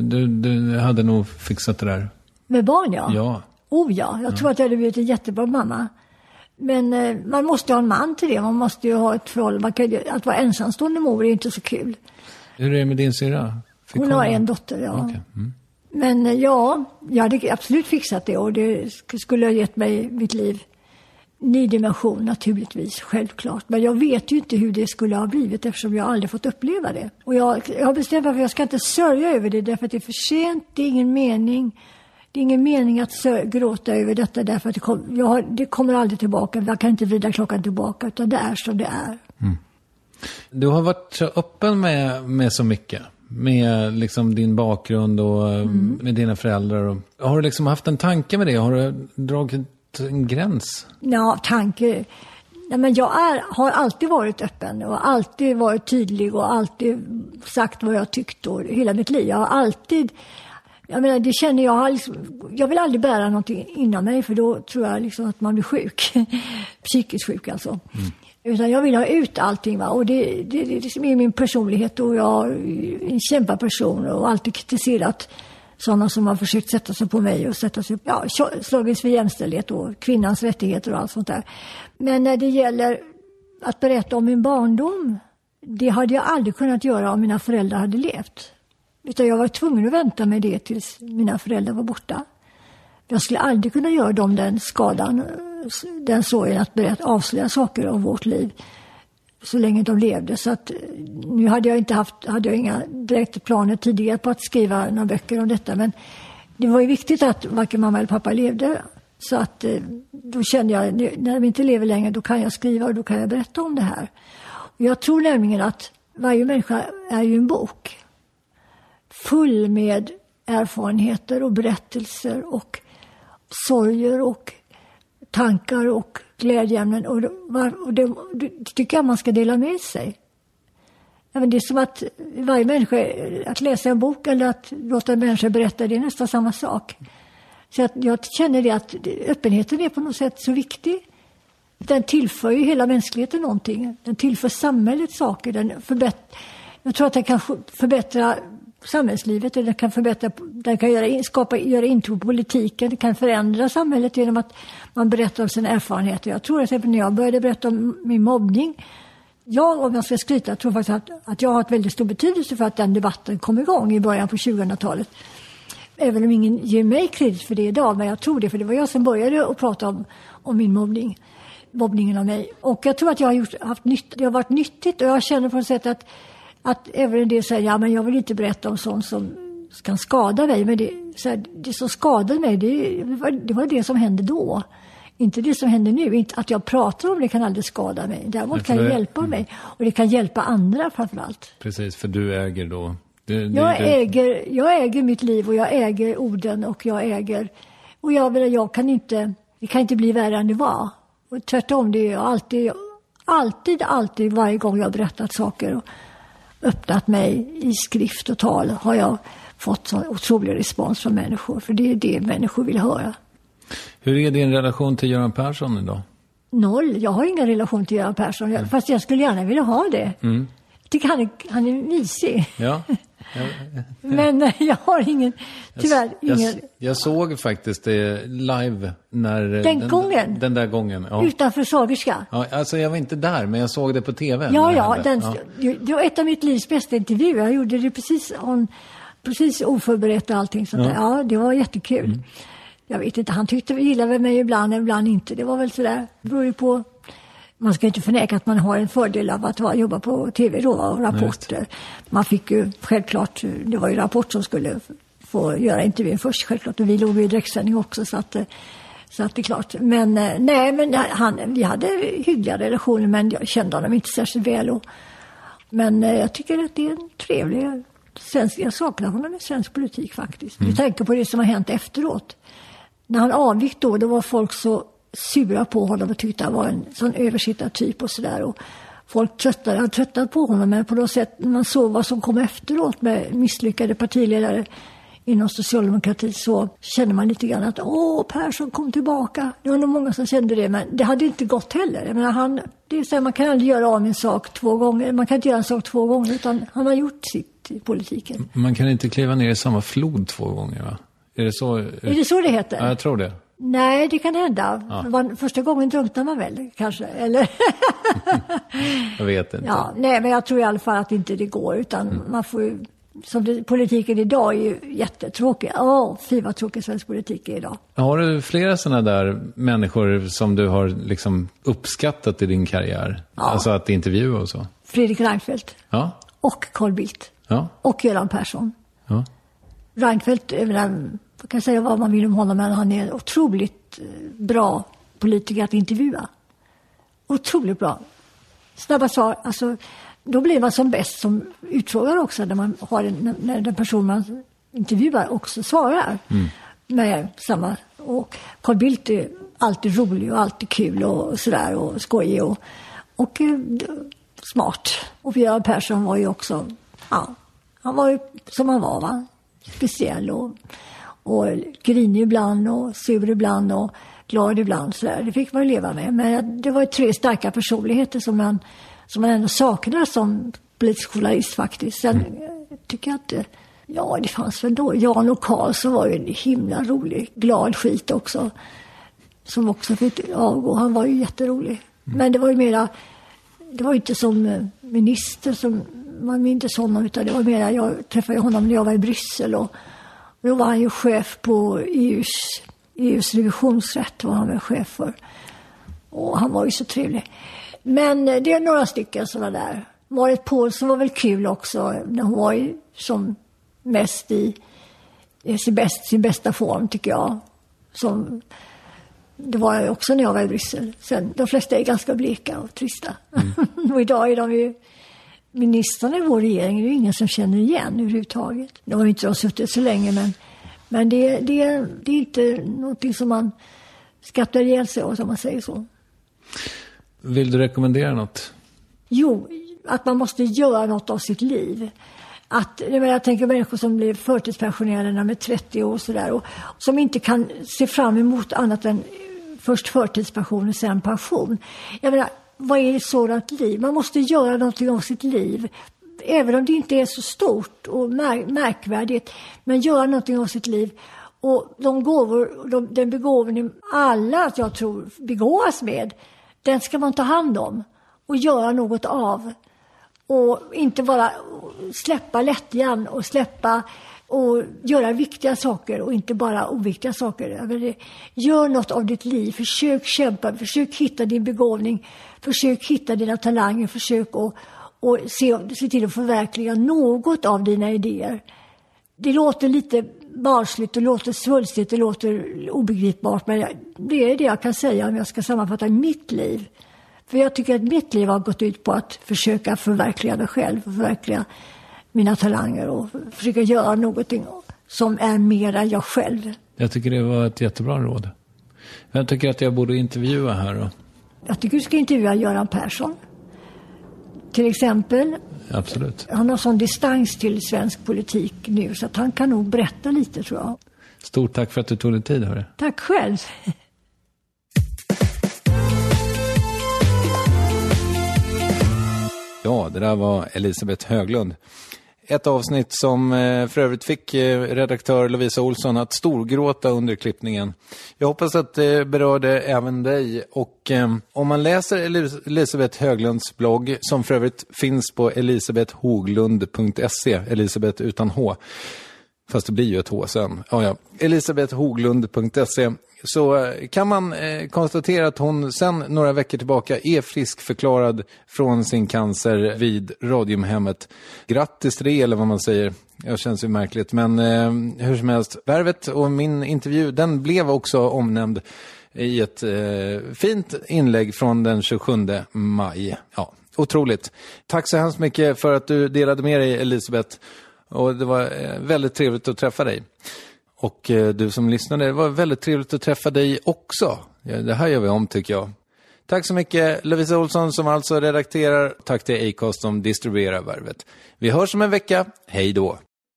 du hade nog fixat det där. Med barn, ja? Ja. Jag tror att jag hade blivit en jättebra mamma. Men man måste ha en man till det. Man måste ju ha ett förhållande. Att vara ensamstående mor är inte så kul. Hur är det med din syra? Hon har en dotter, ja. Okay. Men jag hade absolut fixat det, och det skulle ha gett mig mitt liv ny dimension, naturligtvis, självklart. Men jag vet ju inte hur det skulle ha blivit, eftersom jag aldrig fått uppleva det. Och jag har bestämt mig för att jag ska inte sörja över det, därför att det är för sent, det är ingen mening. Det är ingen mening att gråta över detta, därför att det kommer aldrig tillbaka. Jag kan inte vrida klockan tillbaka, utan det är som det är. Mm. Du har varit så öppen med så mycket. Med liksom din bakgrund och med dina föräldrar. Har du liksom haft en tanke med det? Har du dragit en gräns? Ja, tanke. Nej, men jag har alltid varit öppen och alltid varit tydlig och alltid sagt vad jag tyckt och hela mitt liv. Jag har alltid, jag menar, det känner jag vill aldrig bära någonting inom mig, för då tror jag liksom att man blir sjuk. Psykiskt sjuk alltså. Mm. Utan jag vill ha ut allting, va? Och det liksom är min personlighet, och jag är en kämpaperson och alltid kritiserat sådana som har försökt sätta sig på mig och slagits för jämställdhet och kvinnans rättigheter och allt sånt där. Men när det gäller att berätta om min barndom, det hade jag aldrig kunnat göra om mina föräldrar hade levt. Utan jag var tvungen att vänta med det tills mina föräldrar var borta. Jag skulle aldrig kunna göra dem den skadan, den sorgen att avslöja saker av vårt liv så länge de levde. Så att nu hade jag inga direkta planer tidigare på att skriva några böcker om detta, men det var ju viktigt att varken mamma eller pappa levde. Så att då kände jag, när vi inte lever längre, då kan jag skriva och då kan jag berätta om det här. Och jag tror nämligen att varje människa är ju en bok full med erfarenheter och berättelser och sorger och tankar och glädjeämnen, och det tycker jag man ska dela med sig. Det är som att varje människa, att läsa en bok eller att låta en människa berätta, det är nästan samma sak. Så att jag känner det att öppenheten är på något sätt så viktig. Den tillför ju hela mänskligheten någonting. Den tillför samhället saker. Jag tror att den kan förbättra samhällslivet, och den kan förbättra, den kan göra intro på politiken, det kan förändra samhället genom att man berättar om sina erfarenheter. Jag tror att när jag började berätta om min mobbning, om jag ska skryta, jag tror faktiskt att jag har ett väldigt stor betydelse för att den debatten kom igång i början på 2000-talet. Även om ingen ger mig kredit för det idag, men jag tror det, för det var jag som började att prata om min mobbningen av mig. Och jag tror att jag har haft nytta, det har varit nyttigt, och jag känner på något sätt att även en del säger, men jag vill inte berätta om sånt som kan skada mig, men det som skadade mig, det var det som hände då. Inte det som händer nu. Inte att jag pratar om det kan aldrig skada mig. Däremot kan det hjälpa mig. Och det kan hjälpa andra framförallt. Precis, för du äger då... Jag äger mitt liv, och jag äger orden, och jag kan inte... Det kan inte bli värre än det var. Och tvärtom, det är alltid varje gång jag har berättat saker och öppnat mig i skrift och tal, har jag fått så otrolig respons från människor. För det är det människor vill höra. Hur är din relation till Göran Persson idag? 0. Jag har ingen relation till Göran Persson. Fast jag skulle gärna vilja ha det. Jag tycker han är mysig. Ja. Men jag har tyvärr ingen... Jag såg faktiskt det live när... Den där gången. Ja. Utanför Sagerska. Ja, alltså jag var inte där, men jag såg det på tv. Det var ett av mitt livs bästa intervjuer. Jag gjorde det precis oförberett och allting sånt där. Ja, det var jättekul. Jag vet inte, han gillade mig ibland inte. Det var väl sådär, det beror ju på. Man ska inte förneka att man har en fördel av att jobba på tv då, och rapporter. Man fick ju självklart, det var ju Rapport som skulle få göra intervjun först självklart, och vi låg ju i direktsändning också, så att det är klart. Men vi hade hyggliga relationer, men jag kände honom inte särskilt väl. Men jag tycker att det är en trevlig jag saknar honom i svensk politik faktiskt. Vi tänker på det som har hänt efteråt. När han avgick då var folk så sura på honom och tyckte han var en sån översittartyp och sådär. Och folk tröttade på honom, men på något sätt när man såg vad som kom efteråt med misslyckade partiledare inom socialdemokratin, så kände man lite grann att Persson kom tillbaka. Det var nog många som kände det, men det hade inte gått heller. Jag menar, det är så här, man kan aldrig göra av en sak 2 gånger. Man kan inte göra en sak 2 gånger, utan han har gjort sitt i politiken. Man kan inte kliva ner i samma flod 2 gånger, va? Är det så det heter? Ja, jag tror det. Nej, det kan hända. Ja. Första gången drunknar man väl, kanske, eller? Jag vet inte. Ja, nej, men jag tror i alla fall att inte det går, utan man får ju, politiken idag är ju jättetråkig. Fy vad tråkig svensk politik är idag. Har du flera sådana där människor som du har liksom uppskattat i din karriär? Ja. Alltså att intervjua och så? Fredrik Reinfeldt. Ja. Och Carl Bildt. Ja. Och Göran Persson. Ja. Reinfeldt, man kan säga vad man vill om honom, men han är en otroligt bra politiker att intervjua. Otroligt bra. Snabba svar, alltså då blir man som bäst som utfrågare också, när den person man intervjuar också svarar med samma. Och Carl Bildt är alltid rolig och alltid kul och sådär, och skojig och smart. Och Göran Persson var ju också, han var ju som han var, va? Speciell och grinig ibland och sur ibland och glad ibland, sådär. Det fick man ju leva med. Men det var ju 3 starka personligheter som man ändå saknar som politisk journalist faktiskt. Sen tycker jag att det fanns väl då. Jan och Karlsson var ju en himla rolig, glad skit också. Som också fick avgå. Han var ju jätterolig. Men det var ju mera, det var ju inte som minister som man minns honom, utan det var mera, jag träffade honom när jag var i Bryssel, och då var han ju chef på EUs revisionsrätt, var han väl chef för. Och han var ju så trevlig. Men det är några stycken sådana där. Marit Paulsen var väl kul också, när hon var ju som mest i sin bästa form, tycker jag. Det var jag också när jag var i Bryssel. Sen, de flesta är ganska bleka och trista. Och idag är de ju, ministrarna i vår regering, det är ju ingen som känner igen överhuvudtaget. De har ju inte suttit så länge, men det är inte någonting som man skrattar ihjäl sig av, som man säger så. Vill du rekommendera något? Jo, att man måste göra något av sitt liv. Jag tänker människor som blir förtidspensionerade när de är 30 år och sådär, och som inte kan se fram emot annat än först förtidspension och sen pension. Jag menar, vad är ett sådant liv? Man måste göra någonting av sitt liv. även om det inte är så stort och märkvärdigt, men göra någonting av sitt liv. Och de gåvor, den begåvning alla jag tror begåvas med, den ska man ta hand om och göra något av. Och inte bara släppa lättjan och släppa och göra viktiga saker och inte bara oviktiga saker. Gör något av ditt liv, försök kämpa, försök hitta din begåvning, försök hitta dina talanger, försök och se till att förverkliga något av dina idéer. Det låter lite barnsligt, det låter svulstigt, det låter obegripbart, men det är det jag kan säga om jag ska sammanfatta mitt liv. För jag tycker att mitt liv har gått ut på att försöka förverkliga mig själv, förverkliga mina talanger och försöka göra någonting som är mera jag själv. Jag tycker det var ett jättebra råd. Jag tycker att jag borde intervjua här då. Jag tycker du ska intervjua Göran Persson. Till exempel. Absolut. Han har sån distans till svensk politik nu så att han kan nog berätta lite, tror jag. Stort tack för att du tog dig tid, hörru. Tack själv. Ja, det där var Elisabeth Höglund. Ett avsnitt som för övrigt fick redaktör Lovisa Olsson att storgråta under klippningen. Jag hoppas att det berörde även dig. Och om man läser Elisabeth Höglunds blogg, som för övrigt finns på elisabethhoglund.se, Elisabeth utan H. Fast det blir ju ett H sen. Ja. elisabethhoglund.se, så kan man konstatera att hon sen några veckor tillbaka är friskförklarad från sin cancer vid Radiumhemmet. Grattis till det, eller vad man säger. Det känns ju märkligt, men hur som helst. Värvet och min intervju, den blev också omnämnd i ett fint inlägg från den 27 maj. Ja, otroligt. Tack så hemskt mycket för att du delade med dig, Elisabeth. Och det var väldigt trevligt att träffa dig. Och du som lyssnade, det var väldigt trevligt att träffa dig också. Ja, det här gör vi om, tycker jag. Tack så mycket, Lovisa Olsson, som alltså redakterar. Tack till Acast som distribuerar Värvet. Vi hörs om en vecka. Hej då!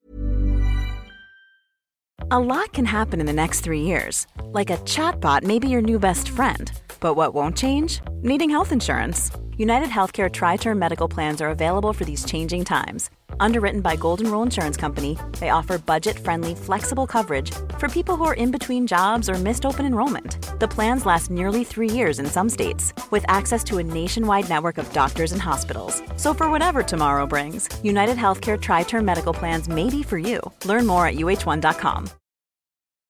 A lot can happen in the next 3 years. Like a chatbot may be your new best friend. But what won't change? Needing health insurance. United Healthcare Tri-Term Medical Plans are available for these changing times. Underwritten by Golden Rule Insurance Company, they offer budget-friendly, flexible coverage for people who are in between jobs or missed open enrollment. The plans last nearly 3 years in some states, with access to a nationwide network of doctors and hospitals. So for whatever tomorrow brings, United Healthcare Tri-Term Medical Plans may be for you. Learn more at uh1.com.